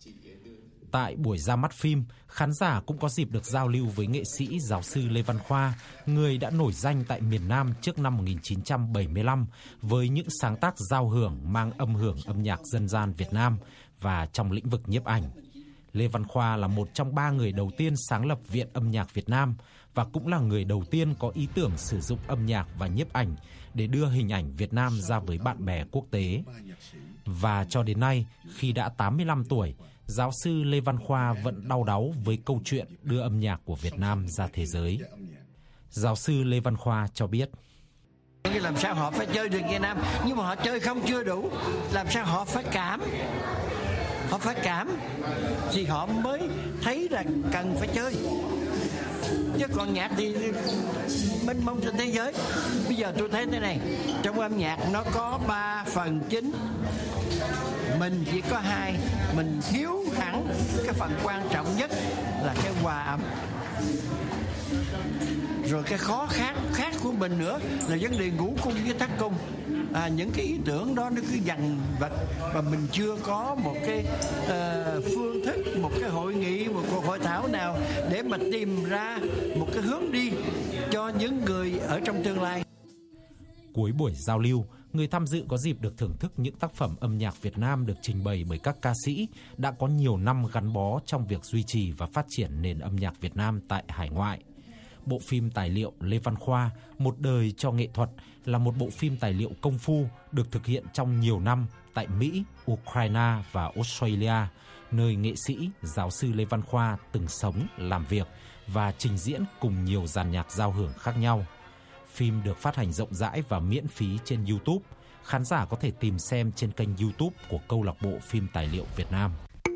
Tại buổi ra mắt phim, khán giả cũng có dịp được giao lưu với nghệ sĩ giáo sư Lê Văn Khoa, người đã nổi danh tại miền Nam trước năm 1975 với những sáng tác giao hưởng mang âm hưởng âm nhạc dân gian Việt Nam và trong lĩnh vực nhiếp ảnh. Lê Văn Khoa là một trong 3 người đầu tiên sáng lập Viện Âm nhạc Việt Nam và cũng là người đầu tiên có ý tưởng sử dụng âm nhạc và nhiếp ảnh để đưa hình ảnh Việt Nam ra với bạn bè quốc tế. Và cho đến nay, khi đã 85 tuổi, giáo sư Lê Văn Khoa vẫn đau đáu với câu chuyện đưa âm nhạc của Việt Nam ra thế giới. Giáo sư Lê Văn Khoa cho biết: Làm sao họ phải chơi được Việt Nam, nhưng mà họ chơi không chưa đủ. Làm sao họ phải cảm. Họ phải cảm thì họ mới thấy là cần phải chơi. Chứ còn nhạc thì mênh mông trên thế giới. Bây giờ tôi thấy thế này, trong âm nhạc nó có 3 phần chính, mình chỉ có 2, mình thiếu hẳn cái phần quan trọng nhất là cái hòa âm. Rồi cái khó khác của mình nữa là vấn đề ngũ cung với thất cung. Những cái ý tưởng đó nó cứ dằn vặt và mình chưa có một cái phương thức, một cái hội nghị, một cuộc hội thảo nào để mà tìm ra một cái hướng đi cho những người ở trong tương lai. Cuối buổi giao lưu, người tham dự có dịp được thưởng thức những tác phẩm âm nhạc Việt Nam được trình bày bởi các ca sĩ đã có nhiều năm gắn bó trong việc duy trì và phát triển nền âm nhạc Việt Nam tại hải ngoại. Bộ phim tài liệu Lê Văn Khoa, Một đời cho nghệ thuật là một bộ phim tài liệu công phu được thực hiện trong nhiều năm tại Mỹ, Ukraine và Australia, nơi nghệ sĩ giáo sư Lê Văn Khoa từng sống, làm việc và trình diễn cùng nhiều dàn nhạc giao hưởng khác nhau. Phim được phát hành rộng rãi và miễn phí trên YouTube. Khán giả có thể tìm xem trên kênh YouTube của Câu lạc bộ Phim Tài liệu Việt Nam.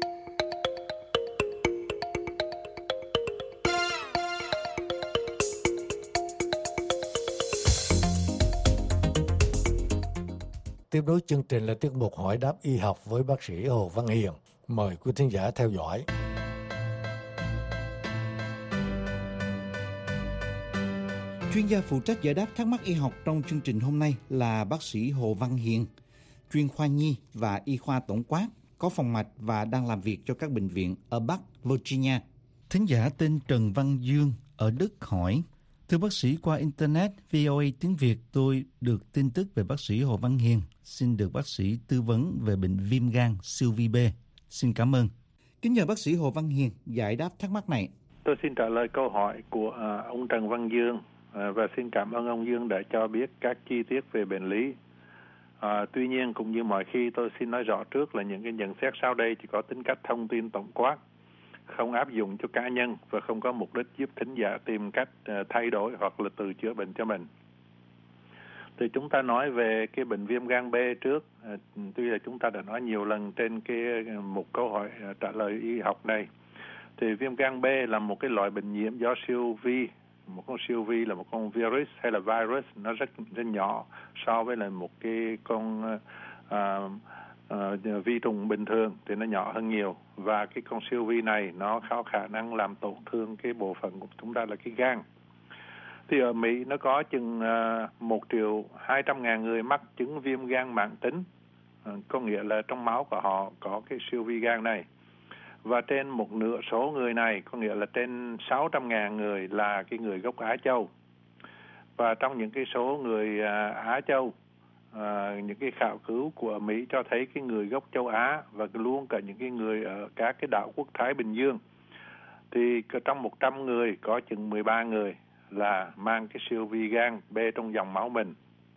Tiếp nối chương trình là tiết mục hỏi đáp y học với bác sĩ Hồ Văn Hiền. Mời quý thính giả theo dõi. Chuyên gia phụ trách giải đáp thắc mắc y học trong chương trình hôm nay là bác sĩ Hồ Văn Hiền, chuyên khoa nhi và y khoa tổng quát, có phòng mạch và đang làm việc cho các bệnh viện ở Bắc Virginia. Thính giả tên Trần Văn Dương ở Đức hỏi: thưa bác sĩ, qua Internet VOA tiếng Việt tôi được tin tức về bác sĩ Hồ Văn Hiền. Xin được bác sĩ tư vấn về bệnh viêm gan siêu vi B. Xin cảm ơn. Kính nhờ bác sĩ Hồ Văn Hiền giải đáp thắc mắc này. Tôi xin trả lời câu hỏi của ông Trần Văn Dương và xin cảm ơn ông Dương đã cho biết các chi tiết về bệnh lý. Tuy nhiên, cũng như mọi khi, tôi xin nói rõ trước là những cái nhận xét sau đây chỉ có tính cách thông tin tổng quát, không áp dụng cho cá nhân và không có mục đích giúp thính giả tìm cách thay đổi hoặc là tự chữa bệnh cho mình. Thì chúng ta nói về cái bệnh viêm gan B trước. Tuy là chúng ta đã nói nhiều lần trên một câu hỏi trả lời y học này. Thì viêm gan B là một cái loại bệnh nhiễm do siêu vi. Một con siêu vi là một con virus hay là virus, nó rất nhỏ so với là một cái con vi trùng bình thường thì nó nhỏ hơn nhiều. Và cái con siêu vi này nó có khả năng làm tổn thương cái bộ phận của chúng ta là cái gan. Thì ở Mỹ nó có chừng 1.200.000 người mắc chứng viêm gan mãn tính, có nghĩa là trong máu của họ có cái siêu vi gan này. Và trên một nửa số người này, có nghĩa là trên 600.000 người là cái người gốc Á Châu. Và trong những cái số người Á Châu, những cái khảo cứu của Mỹ cho thấy cái người gốc châu Á và luôn cả những cái người ở các cái đảo quốc Thái Bình Dương, thì trong 100 người có chừng 13 người là mang cái siêu vi gan B trong dòng máu mình.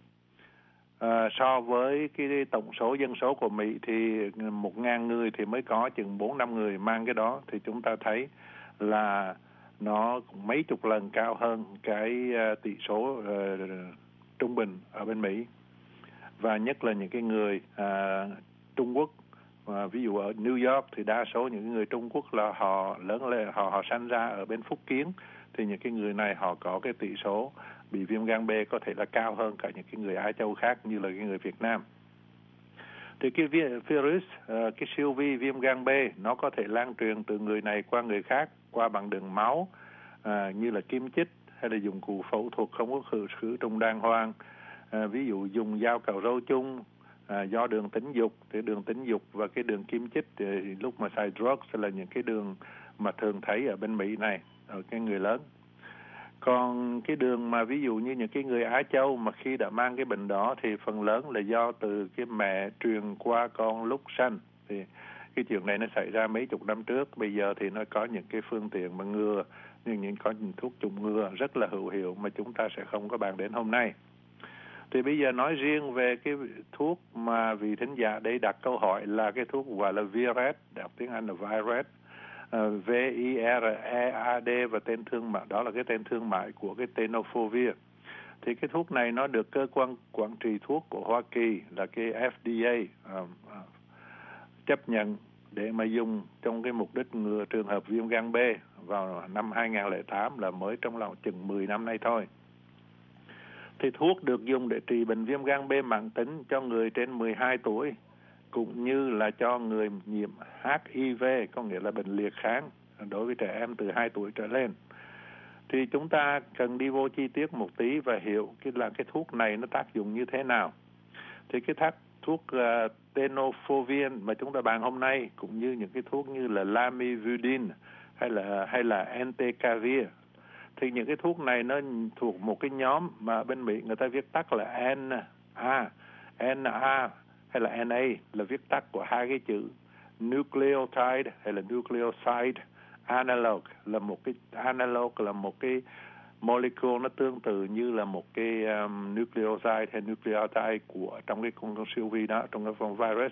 So với cái tổng số dân số của Mỹ thì 1.000 người thì mới có chừng 4-5 người mang cái đó, thì chúng ta thấy là nó cũng mấy chục lần cao hơn cái tỷ số trung bình ở bên Mỹ. Và nhất là những cái người Trung Quốc, ví dụ ở New York thì đa số những người Trung Quốc là họ lớn lên, họ sinh ra ở bên Phúc Kiến, thì những cái người này họ có cái tỷ số bị viêm gan B có thể là cao hơn cả những cái người Á Châu khác như là cái người Việt Nam. Thì cái virus, cái siêu vi viêm gan B nó có thể lan truyền từ người này qua người khác qua bằng đường máu, như là kim chích hay là dụng cụ phẫu thuật không có khử trùng đàng hoàng, ví dụ dùng dao cạo râu chung, do đường tính dục. Thì đường tính dục và cái đường kim chích thì lúc mà xài drugs là những cái đường mà thường thấy ở bên Mỹ này ở cái người lớn. Còn cái đường mà ví dụ như những cái người Á Châu mà khi đã mang cái bệnh đó thì phần lớn là do từ cái mẹ truyền qua con lúc sanh. Thì cái chuyện này nó xảy ra mấy chục năm trước. Bây giờ thì nó có những cái phương tiện mà ngừa, nhưng có những thuốc chủng ngừa rất là hữu hiệu mà chúng ta sẽ không có bàn đến hôm nay. Thì bây giờ nói riêng về cái thuốc mà vị thính giả đây đặt câu hỏi là cái thuốc gọi là Viret, đọc tiếng Anh là Viret, V-I-R-E-A-D, và tên thương mại đó là cái tên thương mại của cái tenofovir. Thì cái thuốc này nó được cơ quan quản trị thuốc của Hoa Kỳ là cái FDA chấp nhận để mà dùng trong cái mục đích ngừa trường hợp viêm gan B vào năm 2008, là mới trong lòng chừng 10 năm nay thôi. Thì thuốc được dùng để trị bệnh viêm gan B mãn tính cho người trên 12 tuổi cũng như là cho người nhiễm HIV, có nghĩa là bệnh liệt kháng đối với trẻ em từ 2 tuổi trở lên. Thì chúng ta cần đi vô chi tiết một tí và hiểu cái thuốc này nó tác dụng như thế nào. Thì cái thuốc tenofovir mà chúng ta bàn hôm nay, cũng như những cái thuốc như là lamivudine hay là entecavir, thì những cái thuốc này nó thuộc một cái nhóm mà bên Mỹ người ta viết tắt là NA hay là NA, là viết tắt của hai cái chữ nucleotide hay là nucleoside analog, là một cái analog là một cái molecule nó tương tự như là một cái nucleoside hay nucleotide của trong cái con siêu vi đó, trong cái con virus.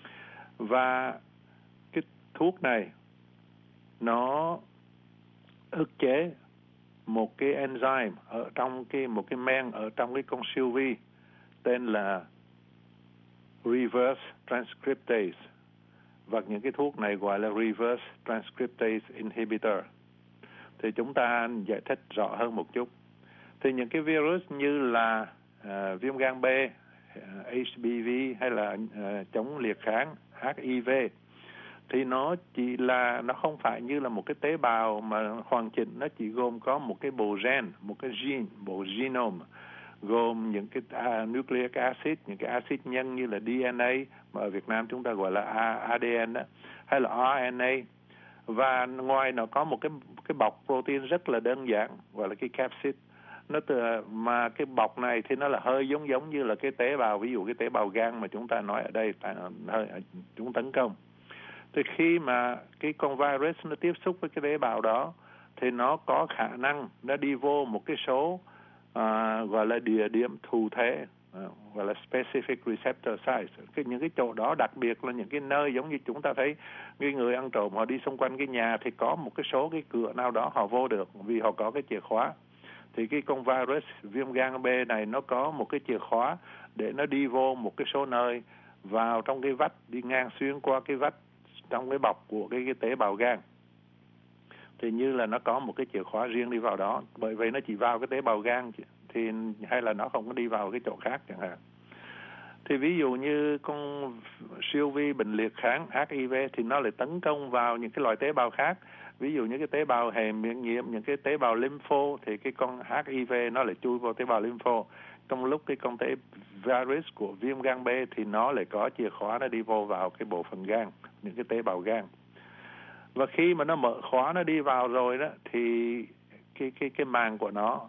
Và cái thuốc này nó ức chế một cái enzyme ở trong một cái men ở trong cái con siêu vi tên là reverse transcriptase, và những cái thuốc này gọi là reverse transcriptase inhibitor. Thì chúng ta giải thích rõ hơn một chút. Thì những cái virus như là viêm gan B, HBV hay là chống liệt kháng HIV thì nó chỉ là, nó không phải như là một cái tế bào mà hoàn chỉnh, nó chỉ gồm có một cái bộ gen, một cái gene, bộ genome, gồm những cái nucleic acid, những cái acid nhân như là DNA mà ở Việt Nam chúng ta gọi là ADN đó, hay là RNA, và ngoài nó có một cái bọc protein rất là đơn giản gọi là cái capsid. Mà cái bọc này thì nó là hơi giống như là cái tế bào, ví dụ cái tế bào gan mà chúng ta nói ở đây chúng tấn công. Thì khi mà cái con virus nó tiếp xúc với cái tế bào đó thì nó có khả năng nó đi vô một cái số gọi là địa điểm thụ thể, gọi là specific receptor sites. Những cái chỗ đó đặc biệt là những cái nơi giống như chúng ta thấy cái người ăn trộm họ đi xung quanh cái nhà thì có một cái số cái cửa nào đó họ vô được vì họ có cái chìa khóa. Thì cái con virus viêm gan B này nó có một cái chìa khóa để nó đi vô một cái số nơi, vào trong cái vách, đi ngang xuyên qua cái vách trong cái bọc của cái tế bào gan. Thì như là nó có một cái chìa khóa riêng đi vào đó, bởi vậy nó chỉ vào cái tế bào gan thì, hay là nó không có đi vào cái chỗ khác chẳng hạn. Thì ví dụ như con siêu vi bệnh liệt kháng HIV thì nó lại tấn công vào những cái loại tế bào khác. Ví dụ như cái tế bào hệ miễn nhiễm, những cái tế bào lympho thì cái con HIV nó lại chui vào tế bào lympho. Trong lúc cái con virus của viêm gan B thì nó lại có chìa khóa, nó đi vô vào cái bộ phận gan, những cái tế bào gan. Và khi mà nó mở khóa, nó đi vào rồi đó thì cái màng của nó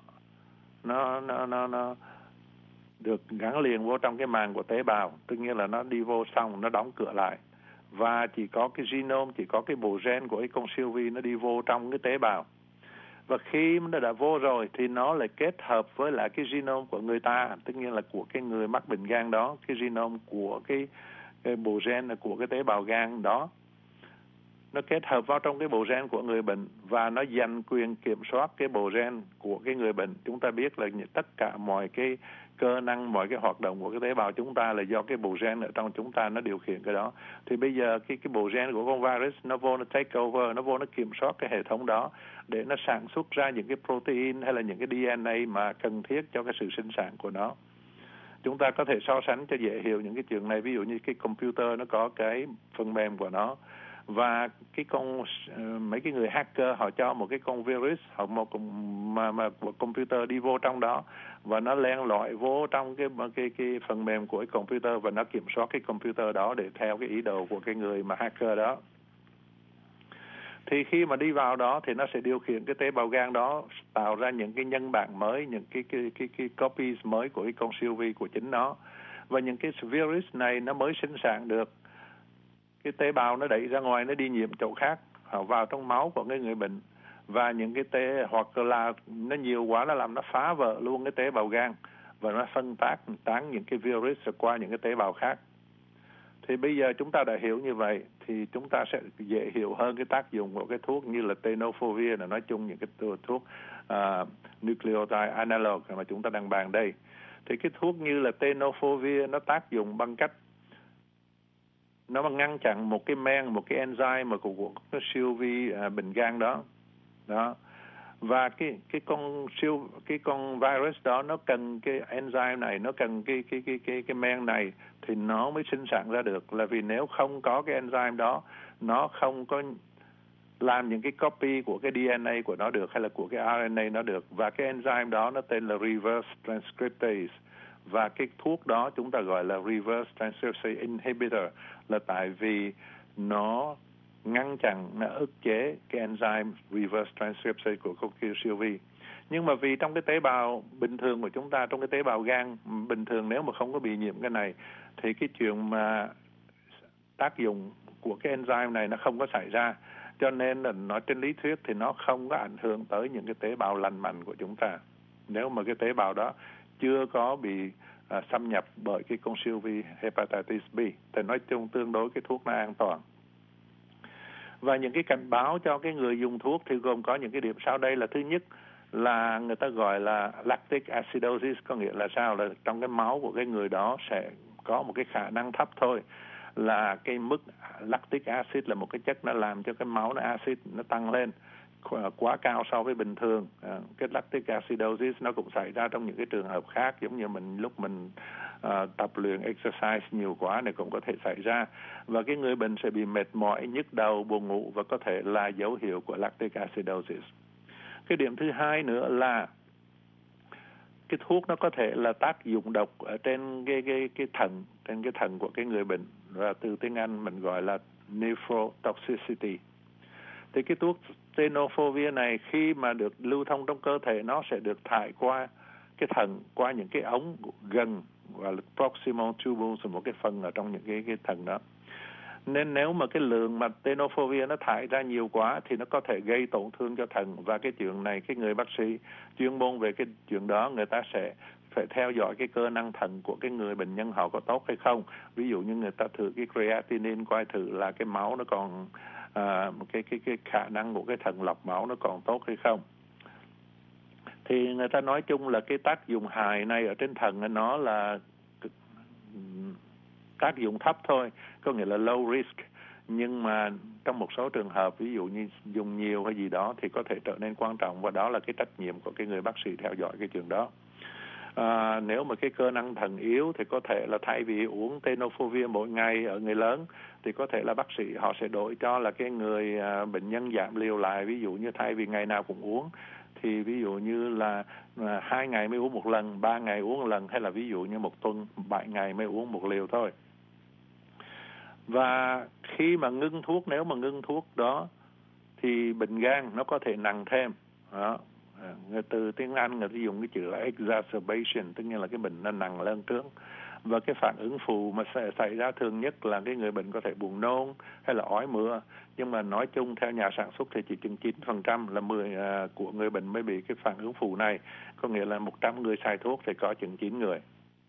được gắn liền vô trong cái màng của tế bào, tức nghĩa là nó đi vô xong nó đóng cửa lại, và chỉ có cái genome, chỉ có cái bộ gen của cái con siêu vi nó đi vô trong cái tế bào. Và khi nó đã vô rồi thì nó lại kết hợp với lại cái genome của người ta, tức nghĩa là của cái người mắc bệnh gan đó, cái genome của cái bộ gen của cái tế bào gan đó, nó kết hợp vào trong cái bộ gen của người bệnh và nó giành quyền kiểm soát cái bộ gen của cái người bệnh. Chúng ta biết là tất cả mọi cái cơ năng, mọi cái hoạt động của cái tế bào chúng ta là do cái bộ gen ở trong chúng ta nó điều khiển cái đó. Thì bây giờ cái bộ gen của con virus nó vô, nó take over, nó vô, nó kiểm soát cái hệ thống đó để nó sản xuất ra những cái protein hay là những cái DNA mà cần thiết cho cái sự sinh sản của nó. Chúng ta có thể so sánh cho dễ hiểu những cái chuyện này. Ví dụ như cái computer nó có cái phần mềm của nó, và cái mấy cái người hacker họ cho một cái con virus hoặc một computer đi vô trong đó, và nó len lỏi vô trong cái phần mềm của cái computer, và nó kiểm soát cái computer đó để theo cái ý đồ của cái người mà hacker đó. Thì khi mà đi vào đó thì nó sẽ điều khiển cái tế bào gan đó tạo ra những cái nhân bản mới, những cái copies mới của cái con siêu vi của chính nó. Và những cái virus này nó mới sinh sản được, cái tế bào nó đẩy ra ngoài, nó đi nhiễm chỗ khác, họ vào trong máu của cái người bệnh, và những cái hoặc là nó nhiều quá, nó làm nó phá vỡ luôn cái tế bào gan và nó phân tán những cái virus qua những cái tế bào khác. Thì bây giờ chúng ta đã hiểu như vậy thì chúng ta sẽ dễ hiểu hơn cái tác dụng của cái thuốc như là tenofovir, là nói chung những cái thuốc nucleotide analog mà chúng ta đang bàn đây. Thì cái thuốc như là tenofovir nó tác dụng bằng cách nó mà ngăn chặn một cái men, một cái enzyme mà của cái siêu vi bệnh gan đó. Và cái con virus đó nó cần cái enzyme này, nó cần cái men này thì nó mới sinh sản ra được. Là vì nếu không có cái enzyme đó, nó không có làm những cái copy của cái DNA của nó được, hay là của cái RNA nó được. Và cái enzyme đó nó tên là reverse transcriptase. Và cái thuốc đó chúng ta gọi là reverse transcriptase inhibitor, là tại vì nó ngăn chặn, nó ức chế cái enzyme reverse transcriptase của con siêu vi. Nhưng mà vì trong cái tế bào bình thường của chúng ta, trong cái tế bào gan bình thường, nếu mà không có bị nhiễm cái này thì cái chuyện mà tác dụng của cái enzyme này nó không có xảy ra. Cho nên là nói trên lý thuyết thì nó không có ảnh hưởng tới những cái tế bào lành mạnh của chúng ta, nếu mà cái tế bào đó chưa có bị xâm nhập bởi cái con siêu vi hepatitis B. Thì nói chung tương đối cái thuốc nó an toàn. Và những cái cảnh báo cho cái người dùng thuốc thì gồm có những cái điểm sau đây là: thứ nhất là người ta gọi là lactic acidosis, có nghĩa là sao? Là trong cái máu của cái người đó sẽ có một cái khả năng thấp thôi, là cái mức lactic acid là một cái chất nó làm cho cái máu nó acid nó tăng lên quá cao so với bình thường. Cái lactic acidosis nó cũng xảy ra trong những cái trường hợp khác, giống như lúc mình tập luyện exercise nhiều quá này cũng có thể xảy ra. Và cái người bệnh sẽ bị mệt mỏi, nhức đầu, buồn ngủ và có thể là dấu hiệu của lactic acidosis. Cái điểm thứ hai nữa là cái thuốc nó có thể là tác dụng độc ở trên cái thận, trên cái thận của cái người bệnh, và từ tiếng Anh mình gọi là nephrotoxicity. Thì cái thuốc tenofovir này khi mà được lưu thông trong cơ thể, nó sẽ được thải qua cái thận, qua những cái ống gần, gọi là proximal tubules, một cái phần ở trong những cái thận đó. Nên nếu mà cái lượng mà tenofovir nó thải ra nhiều quá thì nó có thể gây tổn thương cho thận, và cái chuyện này cái người bác sĩ chuyên môn về cái chuyện đó người ta sẽ phải theo dõi cái cơ năng thận của cái người bệnh nhân họ có tốt hay không. Ví dụ như người ta thử cái creatinine, coi thử là cái máu nó còn cái khả năng của cái thận lọc máu nó còn tốt hay không. Thì người ta nói chung là cái tác dụng hại này ở trên thận nó là tác dụng thấp thôi, có nghĩa là low risk. Nhưng mà trong một số trường hợp, ví dụ như dùng nhiều hay gì đó thì có thể trở nên quan trọng, và đó là cái trách nhiệm của cái người bác sĩ theo dõi cái chuyện đó. Nếu mà cái cơ năng thận yếu thì có thể là thay vì uống tenofovir mỗi ngày ở người lớn thì có thể là bác sĩ họ sẽ đổi cho là cái người bệnh nhân giảm liều lại. Ví dụ như thay vì ngày nào cũng uống thì ví dụ như là 2 ngày mới uống một lần, 3 ngày uống một lần, hay là ví dụ như một tuần 7 ngày mới uống một liều thôi. Và khi mà ngưng thuốc, nếu mà ngưng thuốc đó thì bệnh gan nó có thể nặng thêm đó. Từ tiếng Anh người ta dùng cái chữ là exacerbation, tức là cái bệnh nó nặng lên trước. Và cái phản ứng phụ mà sẽ xảy ra thường nhất là cái người bệnh có thể buồn nôn hay là ói mửa. Nhưng mà nói chung theo nhà sản xuất thì chỉ chừng 9% là 10 của người bệnh mới bị cái phản ứng phụ này. Có nghĩa là 100 người xài thuốc thì có chừng 9 người.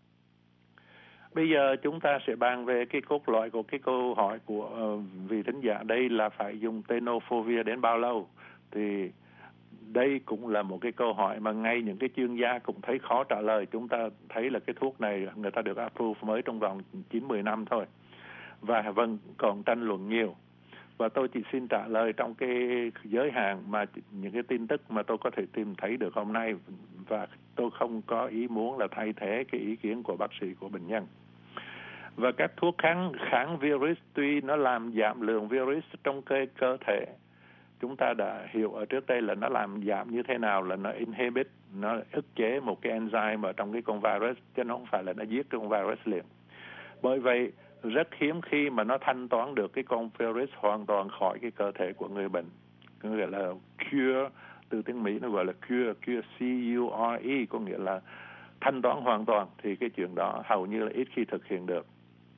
Bây giờ chúng ta sẽ bàn về cái cốt lõi của cái câu hỏi của vị thính giả, đây là phải dùng tenofovir đến bao lâu. Thì đây cũng là một cái câu hỏi mà ngay những cái chuyên gia cũng thấy khó trả lời. Chúng ta thấy là cái thuốc này người ta được approve mới trong vòng 9-10 năm thôi, và vẫn còn tranh luận nhiều. Và tôi chỉ xin trả lời trong cái giới hạn mà những cái tin tức mà tôi có thể tìm thấy được hôm nay, và tôi không có ý muốn là thay thế cái ý kiến của bác sĩ, của bệnh nhân. Và các thuốc kháng virus tuy nó làm giảm lượng virus trong cơ thể, chúng ta đã hiểu ở trước đây là nó làm giảm như thế nào, là nó inhibit, nó ức chế một cái enzyme ở trong cái con virus, chứ nó không phải là nó giết cái con virus liền. Bởi vậy rất hiếm khi mà nó thanh toán được cái con virus hoàn toàn khỏi cái cơ thể của người bệnh. Gọi là cure, từ tiếng Mỹ nó gọi là cure, C-U-R-E, có nghĩa là thanh toán hoàn toàn. Thì cái chuyện đó hầu như là ít khi thực hiện được.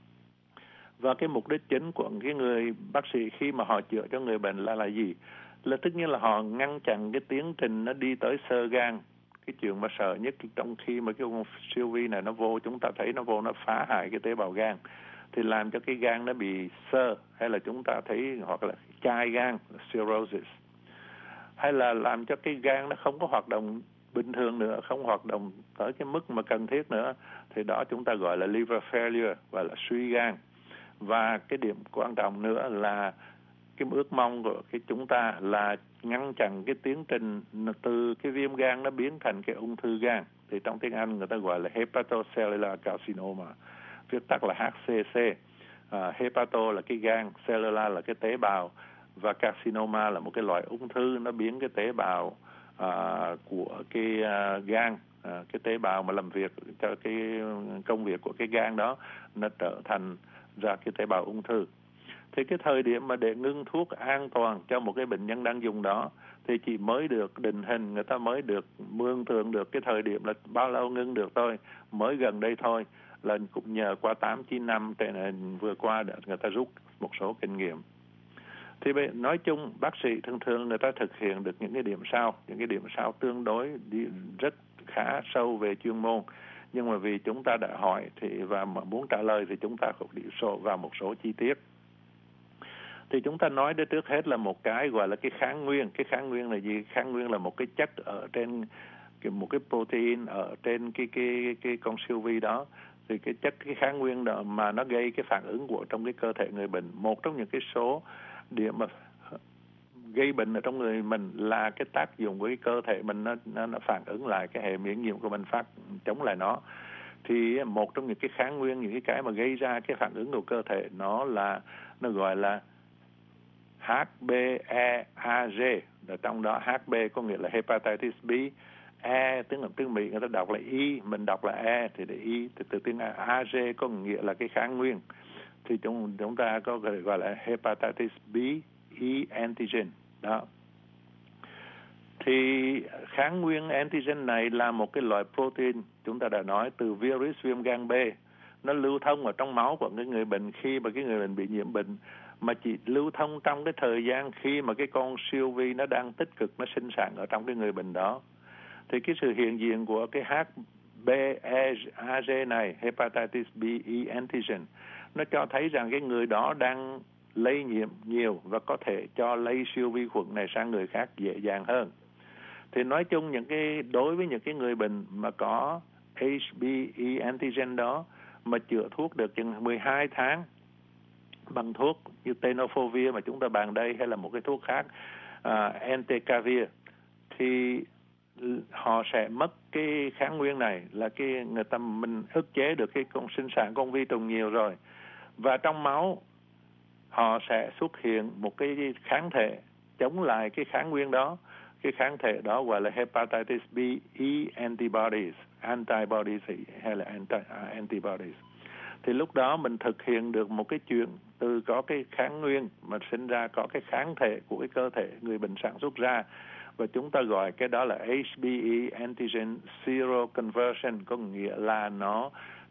Và cái mục đích chính của cái người bác sĩ khi mà họ chữa cho người bệnh là gì? Là tất nhiên là họ ngăn chặn cái tiến trình nó đi tới xơ gan. Cái chuyện mà sợ nhất trong khi mà cái con siêu vi này nó vô, chúng ta thấy nó vô nó phá hại cái tế bào gan, thì làm cho cái gan nó bị xơ, hay là chúng ta thấy hoặc là chai gan, cirrhosis, hay là làm cho cái gan nó không có hoạt động bình thường nữa, không hoạt động tới cái mức mà cần thiết nữa, thì đó chúng ta gọi là liver failure, gọi là suy gan. Và cái điểm quan trọng nữa là cái ước mong của cái chúng ta là ngăn chặn cái tiến trình từ cái viêm gan nó biến thành cái ung thư gan. Thì trong tiếng Anh người ta gọi là hepatocellular carcinoma, viết tắt là HCC. Hepato là cái gan, cellular là cái tế bào, và carcinoma là một cái loại ung thư nó biến cái tế bào của cái gan, cái tế bào mà làm việc cho cái công việc của cái gan đó, nó trở thành ra cái tế bào ung thư. Thì cái thời điểm mà để ngưng thuốc an toàn cho một cái bệnh nhân đang dùng đó thì chỉ mới được định hình, người ta mới được mường tượng được cái thời điểm là bao lâu ngưng được thôi, mới gần đây thôi, là cũng nhờ qua 8-9 năm vừa qua để người ta rút một số kinh nghiệm. Thì nói chung bác sĩ thường người ta thực hiện được những cái điểm sau tương đối rất khá sâu về chuyên môn. Nhưng mà vì chúng ta đã hỏi thì và muốn trả lời thì chúng ta cũng đi vào một số chi tiết. Thì chúng ta nói đến trước hết là một cái gọi là cái kháng nguyên. Cái kháng nguyên là gì? Kháng nguyên là một cái chất ở trên một cái protein ở trên cái con siêu vi đó. Thì cái kháng nguyên đó mà nó gây cái phản ứng của trong cái cơ thể người bệnh. Một trong những cái số điểm mà gây bệnh ở trong người mình là cái tác dụng của cái cơ thể mình, nó phản ứng lại, cái hệ miễn nhiễm của mình chống lại nó. Thì một trong những cái kháng nguyên, những cái mà gây ra cái phản ứng của cơ thể nó gọi là HBeAg. Ở trong đó HB có nghĩa là hepatitis B, E tiếng Mỹ người ta đọc là Y, mình đọc là E thì để Y, thì từ tiếng Ag có nghĩa là cái kháng nguyên. Thì chúng ta có gọi là hepatitis B E antigen đó. Thì kháng nguyên antigen này là một cái loại protein, chúng ta đã nói, từ virus viêm gan B. Nó lưu thông ở trong máu của người bệnh khi mà cái người bệnh bị nhiễm bệnh, mà chỉ lưu thông trong cái thời gian khi mà cái con siêu vi nó đang tích cực nó sinh sản ở trong cái người bệnh đó. Thì cái sự hiện diện của cái HBeAg này, hepatitis B E antigen, nó cho thấy rằng cái người đó đang lây nhiễm nhiều và có thể cho lây siêu vi khuẩn này sang người khác dễ dàng hơn. Thì nói chung đối với những cái người bệnh mà có HBe antigen đó mà chữa thuốc được chừng 12 tháng bằng thuốc như tenofovir mà chúng ta bàn đây, hay là một cái thuốc khác, entecavir, thì họ sẽ mất cái kháng nguyên này, là mình ức chế được cái sinh sản con vi trùng nhiều rồi, và trong máu họ sẽ xuất hiện một cái kháng thể chống lại cái kháng nguyên đó. Cái kháng thể đó gọi là hepatitis B E antibodies hay là antibodies. Thì lúc đó mình thực hiện được một cái chuyện từ có cái kháng nguyên mà sinh ra có cái kháng thể của cái cơ thể người bệnh sản xuất ra, và chúng ta gọi cái đó là HBe antigen seroconversion, có nghĩa là nó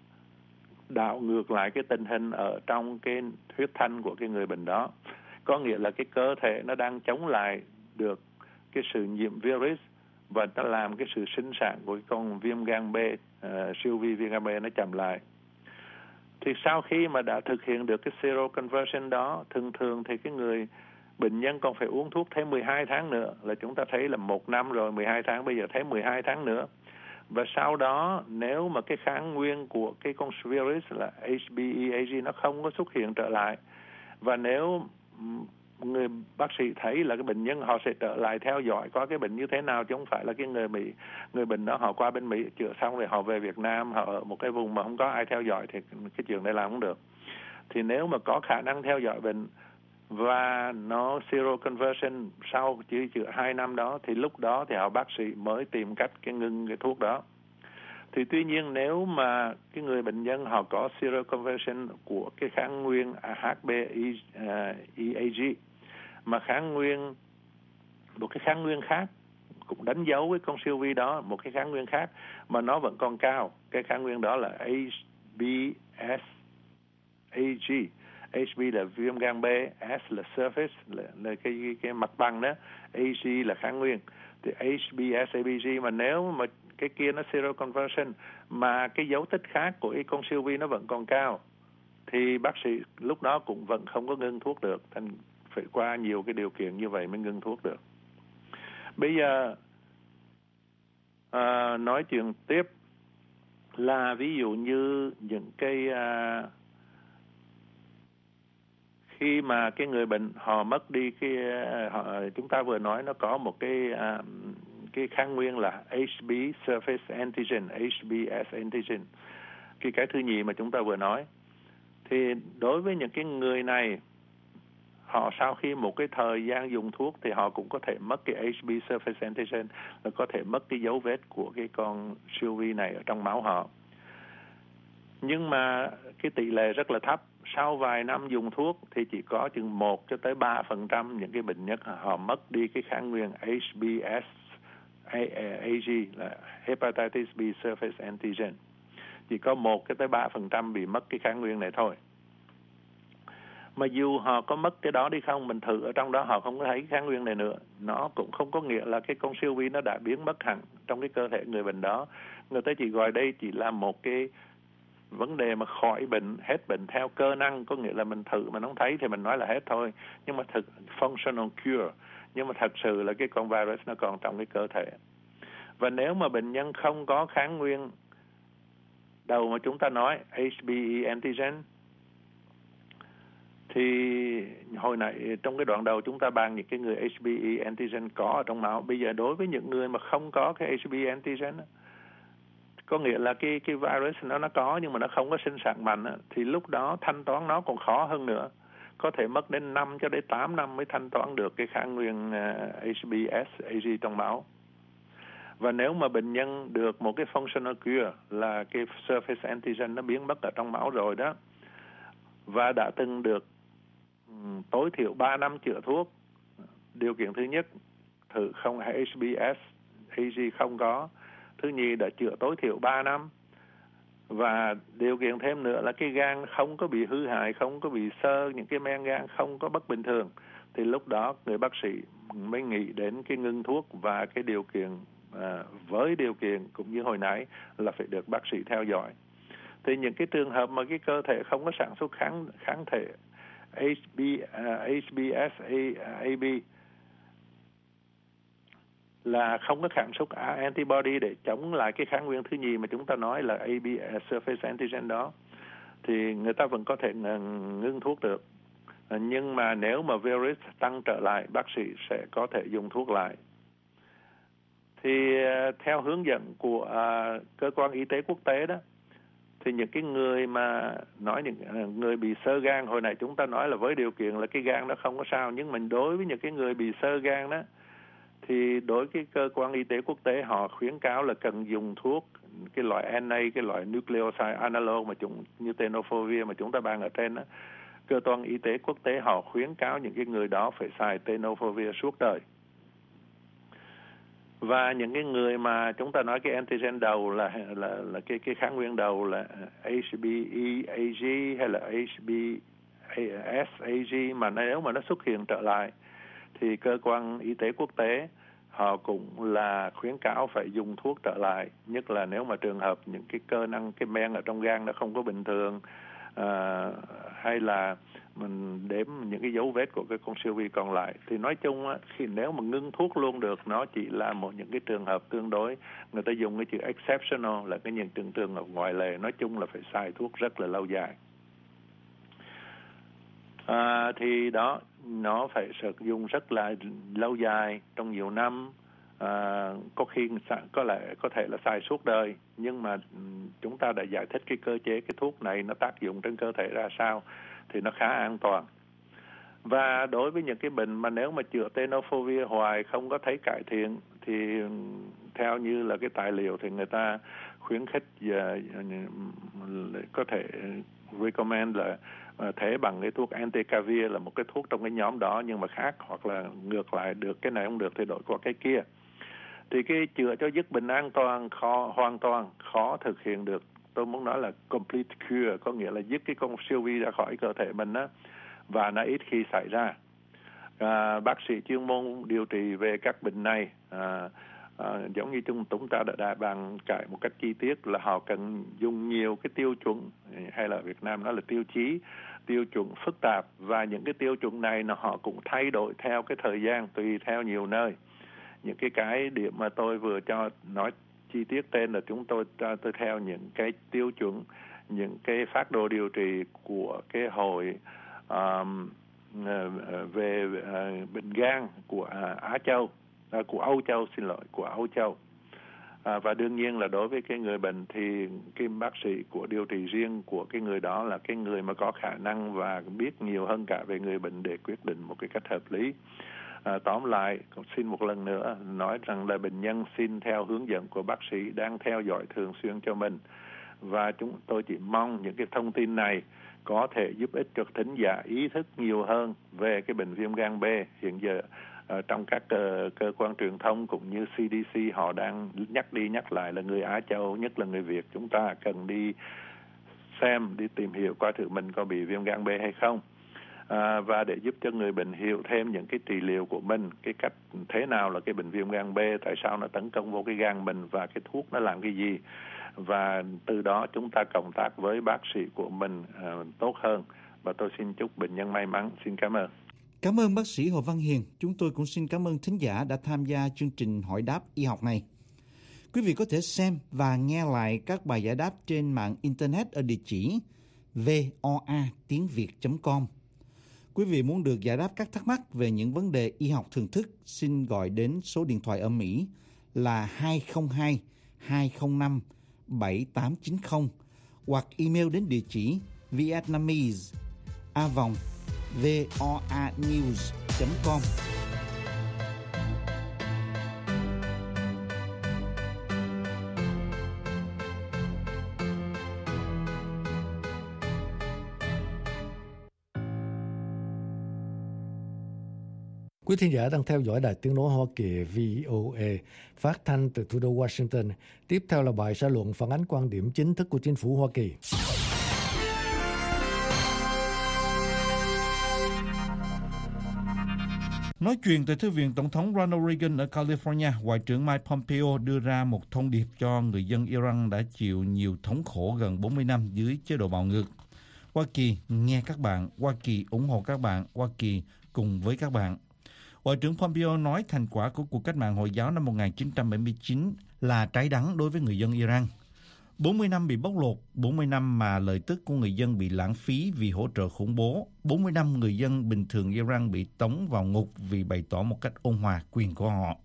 đảo ngược lại cái tình hình ở trong cái huyết thanh của cái người bệnh đó. Có nghĩa là cái cơ thể nó đang chống lại được cái sự nhiễm virus, và nó làm cái sự sinh sản của cái con viêm gan B, siêu vi viêm gan B nó chậm lại. Thì sau khi mà đã thực hiện được cái seroconversion đó, thường thì cái người bệnh nhân còn phải uống thuốc thêm 12 tháng nữa, là chúng ta thấy là 1 năm rồi, 12 tháng, bây giờ thấy 12 tháng nữa. Và sau đó nếu mà cái kháng nguyên của cái con virus là HBeAg nó không có xuất hiện trở lại, và nếu người bác sĩ thấy là cái bệnh nhân họ sẽ trở lại theo dõi có cái bệnh như thế nào, chứ không phải là cái người bệnh đó họ qua bên Mỹ chữa xong rồi họ về Việt Nam, họ ở một cái vùng mà không có ai theo dõi thì cái chuyện này làm không được. Thì nếu mà có khả năng theo dõi bệnh và nó seroconversion sau chữa 2 năm đó, thì lúc đó thì bác sĩ mới tìm cách ngưng cái thuốc đó. Thì tuy nhiên nếu mà cái người bệnh nhân họ có seroconversion của cái kháng nguyên HBeAg mà một cái kháng nguyên khác cũng đánh dấu với con siêu vi đó, một cái kháng nguyên khác mà nó vẫn còn cao, cái kháng nguyên đó là HBsAg. HB là viêm gan B, S là surface, là cái mặt bằng đó, Ag là kháng nguyên. Thì HBsAg mà nếu mà cái kia nó seroconversion mà cái dấu tích khác của cái con siêu vi nó vẫn còn cao, thì bác sĩ lúc đó cũng vẫn không có ngưng thuốc được, thành phải qua nhiều cái điều kiện như vậy mới ngưng thuốc được. Bây giờ nói chuyện tiếp là ví dụ như những cái khi mà cái người bệnh họ mất đi chúng ta vừa nói nó có một cái kháng nguyên là HB surface antigen, HBs antigen, cái thứ nhì mà chúng ta vừa nói. Thì đối với những cái người này, họ sau khi một cái thời gian dùng thuốc thì họ cũng có thể mất cái HB surface antigen, là có thể mất cái dấu vết của cái con siêu vi này ở trong máu họ. Nhưng mà cái tỷ lệ rất là thấp. Sau vài năm dùng thuốc thì chỉ có chừng 1-3% những cái bệnh nhân họ mất đi cái kháng nguyên HBsAg là hepatitis B surface antigen. Chỉ có 1-3% bị mất cái kháng nguyên này thôi. Mà dù họ có mất cái đó đi không, mình thử ở trong đó họ không có thấy kháng nguyên này nữa, nó cũng không có nghĩa là cái con siêu vi nó đã biến mất hẳn trong cái cơ thể người bệnh đó. Người ta chỉ gọi đây chỉ là một cái vấn đề mà khỏi bệnh, hết bệnh theo cơ năng, có nghĩa là mình thử mà không thấy thì mình nói là hết thôi. Nhưng mà thực functional cure, nhưng mà thật sự là cái con virus nó còn trong cái cơ thể. Và nếu mà bệnh nhân không có kháng nguyên đầu mà chúng ta nói HBe antigen, thì hồi nãy trong cái đoạn đầu chúng ta bàn những cái người HBe antigen có ở trong máu. Bây giờ đối với những người mà không có cái HBe antigen, có nghĩa là cái virus nó có nhưng mà nó không có sinh sản mạnh, thì lúc đó thanh toán nó còn khó hơn nữa. Có thể mất đến 5 cho đến 8 năm mới thanh toán được cái kháng nguyên HBsAg trong máu. Và nếu mà bệnh nhân được một cái functional cure là cái surface antigen nó biến mất ở trong máu rồi đó, và đã từng được tối thiểu 3 năm chữa thuốc, điều kiện thứ nhất thử không HBsAg không có, thứ nhì đã chữa tối thiểu 3 năm, và điều kiện thêm nữa là cái gan không có bị hư hại, không có bị xơ, những cái men gan không có bất bình thường, thì lúc đó người bác sĩ mới nghĩ đến cái ngưng thuốc và cái điều kiện với điều kiện cũng như hồi nãy là phải được bác sĩ theo dõi. Thì những cái trường hợp mà cái cơ thể không có sản xuất kháng thể HBsAg là không có sản xuất antibody để chống lại cái kháng nguyên thứ nhì mà chúng ta nói là surface antigen đó, thì người ta vẫn có thể ngưng thuốc được. Nhưng mà nếu mà virus tăng trở lại, bác sĩ sẽ có thể dùng thuốc lại. Thì theo hướng dẫn của cơ quan y tế quốc tế đó, thì những cái người mà nói những người bị xơ gan, hồi nãy chúng ta nói là với điều kiện là cái gan nó không có sao, nhưng mà đối với những cái người bị xơ gan đó, thì đối với cơ quan y tế quốc tế họ khuyến cáo là cần dùng thuốc cái loại NA, cái loại nucleoside analog mà như tenofovir mà chúng ta bàn ở trên đó. Cơ quan y tế quốc tế họ khuyến cáo những cái người đó phải xài tenofovir suốt đời. Và những cái người mà chúng ta nói cái antigen đầu là cái kháng nguyên đầu là HBeAg hay là HBsAg, mà nếu mà nó xuất hiện trở lại thì cơ quan y tế quốc tế họ cũng là khuyến cáo phải dùng thuốc trở lại, nhất là nếu mà trường hợp những cái cơ năng, cái men ở trong gan nó không có bình thường, hay là mình đếm những cái dấu vết của cái con siêu vi còn lại. Thì nói chung á, khi nếu mà ngưng thuốc luôn được, nó chỉ là những cái trường hợp tương đối, người ta dùng cái chữ exceptional là cái những trường hợp ngoại lệ. Nói chung là phải xài thuốc rất là lâu dài. Thì đó, nó phải sử dụng rất là lâu dài trong nhiều năm, có khi có thể là xài suốt đời, nhưng mà chúng ta đã giải thích cái cơ chế cái thuốc này nó tác dụng trên cơ thể ra sao thì nó khá an toàn. Và đối với những cái bệnh mà nếu mà chữa tenofovir hoài không có thấy cải thiện, thì theo như là cái tài liệu thì người ta khuyến khích có thể recommend là thể bằng cái thuốc entecavir, là một cái thuốc trong cái nhóm đó nhưng mà khác, hoặc là ngược lại, được cái này không được thì đổi qua cái kia. Thì cái chữa cho dứt bệnh an toàn hoàn toàn khó thực hiện được. Tôi muốn nói là complete cure, có nghĩa là dứt cái con siêu vi ra khỏi cơ thể mình á, và nó ít khi xảy ra. Bác sĩ chuyên môn điều trị về các bệnh này, giống như chúng ta đã bàn cãi một cách chi tiết, là họ cần dùng nhiều cái tiêu chuẩn, hay là Việt Nam nói là tiêu chí, tiêu chuẩn phức tạp, và những cái tiêu chuẩn này họ cũng thay đổi theo cái thời gian, tùy theo nhiều nơi. Những cái điểm mà tôi vừa cho nói chi tiết tên là tôi theo những cái tiêu chuẩn, những cái phác đồ điều trị của cái hội về bệnh gan của của Âu Châu. Và đương nhiên là đối với cái người bệnh thì cái bác sĩ của điều trị riêng của cái người đó là cái người mà có khả năng và biết nhiều hơn cả về người bệnh để quyết định một cái cách hợp lý. Tóm lại, xin một lần nữa nói rằng là bệnh nhân xin theo hướng dẫn của bác sĩ đang theo dõi thường xuyên cho mình. Và tôi chỉ mong những cái thông tin này có thể giúp ích cho thính giả ý thức nhiều hơn về cái bệnh viêm gan B. Hiện giờ trong các cơ quan truyền thông cũng như CDC họ đang nhắc đi nhắc lại là người Á Châu, nhất là người Việt, chúng ta cần đi xem, đi tìm hiểu coi thử mình có bị viêm gan B hay không. và để giúp cho người bệnh hiểu thêm những cái trị liệu của mình, cái cách thế nào là cái bệnh viêm gan B, tại sao nó tấn công vô cái gan mình và cái thuốc nó làm cái gì, và từ đó chúng ta cộng tác với bác sĩ của mình tốt hơn. Và tôi xin chúc bệnh nhân may mắn. Xin cảm ơn. Cảm ơn bác sĩ Hồ Văn Hiền. Chúng tôi cũng xin cảm ơn thính giả đã tham gia chương trình hỏi đáp y học này. Quý vị có thể xem và nghe lại các bài giải đáp trên mạng Internet ở địa chỉ voatiếngviet.com. Quý vị muốn được giải đáp các thắc mắc về những vấn đề y học thường thức, xin gọi đến số điện thoại ở Mỹ là 202-205-7890 hoặc email đến địa chỉ vietnamese@voanews.com. Quý thính giả đang theo dõi Đài Tiếng nói Hoa Kỳ VOA phát thanh từ thủ đô Washington. Tiếp theo là bài xã luận phản ánh quan điểm chính thức của chính phủ Hoa Kỳ. Nói chuyện tại Thư viện Tổng thống Ronald Reagan ở California, Ngoại trưởng Mike Pompeo đưa ra một thông điệp cho người dân Iran đã chịu nhiều thống khổ gần 40 năm dưới chế độ bạo ngược. Hoa Kỳ nghe các bạn, Hoa Kỳ ủng hộ các bạn, Hoa Kỳ cùng với các bạn. Ngoại trưởng Pompeo nói thành quả của cuộc cách mạng Hồi giáo năm 1979 là trái đắng đối với người dân Iran. 40 năm bị bóc lột, 40 năm mà lợi tức của người dân bị lãng phí vì hỗ trợ khủng bố, 40 năm người dân bình thường Iran bị tống vào ngục vì bày tỏ một cách ôn hòa quyền của họ.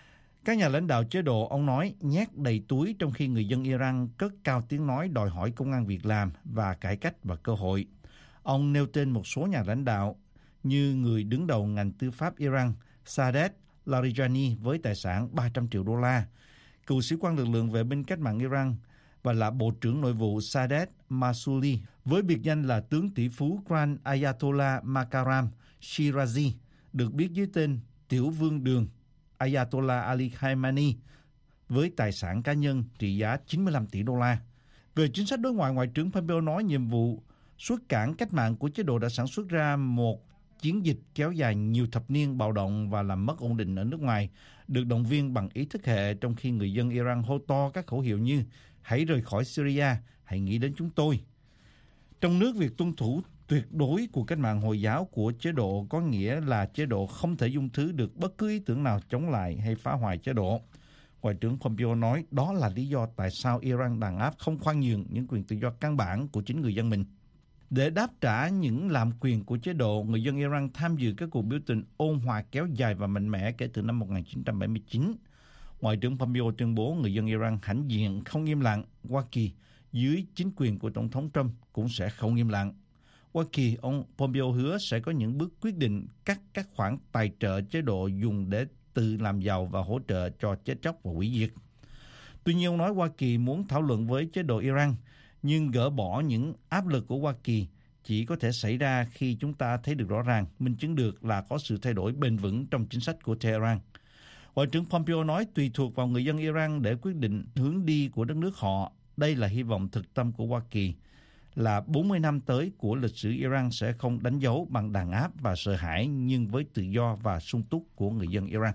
Các nhà lãnh đạo chế độ, ông nói, nhét đầy túi trong khi người dân Iran cất cao tiếng nói đòi hỏi công ăn việc làm và cải cách và cơ hội. Ông nêu tên một số nhà lãnh đạo như người đứng đầu ngành tư pháp Iran, Saadeh Larijani với tài sản 300 triệu đô la, cựu sĩ quan lực lượng vệ binh cách mạng Iran và là Bộ trưởng Nội vụ Saadeh Masouli với biệt danh là tướng tỷ phú Grand Ayatollah Makaram Shirazi, được biết dưới tên Tiểu Vương Đường Ayatollah Ali Khamenei với tài sản cá nhân trị giá 95 tỷ đô la. Về chính sách đối ngoại, Ngoại trưởng Pompeo nói nhiệm vụ xuất cản cách mạng của chế độ đã sản xuất ra một chiến dịch kéo dài nhiều thập niên bạo động và làm mất ổn định ở nước ngoài, được động viên bằng ý thức hệ trong khi người dân Iran hô to các khẩu hiệu như hãy rời khỏi Syria, hãy nghĩ đến chúng tôi. Trong nước, việc tuân thủ tuyệt đối của cách mạng Hồi giáo của chế độ có nghĩa là chế độ không thể dung thứ được bất cứ ý tưởng nào chống lại hay phá hoại chế độ. Ngoại trưởng Pompeo nói đó là lý do tại sao Iran đàn áp không khoan nhượng những quyền tự do căn bản của chính người dân mình. Để đáp trả những lạm quyền của chế độ, người dân Iran tham dự các cuộc biểu tình ôn hòa kéo dài và mạnh mẽ kể từ năm 1979. Ngoại trưởng Pompeo tuyên bố người dân Iran hãnh diện không im lặng. Hoa Kỳ dưới chính quyền của Tổng thống Trump cũng sẽ không im lặng. Hoa Kỳ, ông Pompeo hứa sẽ có những bước quyết định cắt các khoản tài trợ chế độ dùng để tự làm giàu và hỗ trợ cho chết chóc và hủy diệt. Tuy nhiên, ông nói Hoa Kỳ muốn thảo luận với chế độ Iran, nhưng gỡ bỏ những áp lực của Hoa Kỳ chỉ có thể xảy ra khi chúng ta thấy được rõ ràng, minh chứng được là có sự thay đổi bền vững trong chính sách của Tehran. Ngoại trưởng Pompeo nói tùy thuộc vào người dân Iran để quyết định hướng đi của đất nước họ. Đây là hy vọng thực tâm của Hoa Kỳ, là 40 năm tới của lịch sử Iran sẽ không đánh dấu bằng đàn áp và sợ hãi, nhưng với tự do và sung túc của người dân Iran.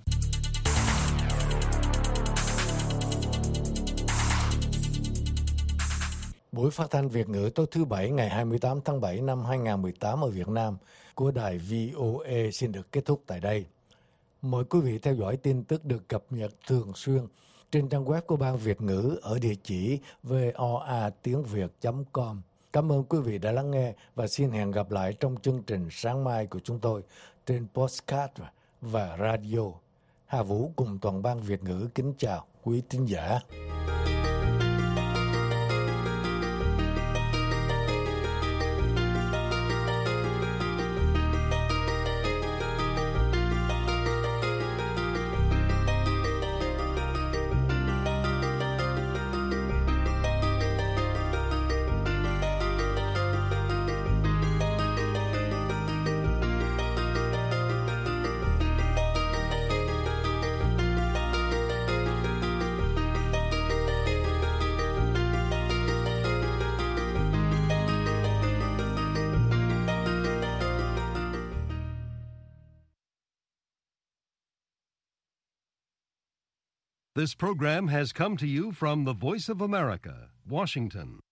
Buổi phát thanh Việt ngữ tối thứ Bảy ngày 28 tháng 7 năm 2018 ở Việt Nam của đài VOA xin được kết thúc tại đây. Mời quý vị theo dõi tin tức được cập nhật thường xuyên trên trang web của Ban Việt ngữ ở địa chỉ voatiếngviet.com. Cảm ơn quý vị đã lắng nghe và xin hẹn gặp lại trong chương trình sáng mai của chúng tôi trên podcast và radio. Hà Vũ cùng toàn ban Việt ngữ kính chào quý thính giả. This program has come to you from the Voice of America, Washington.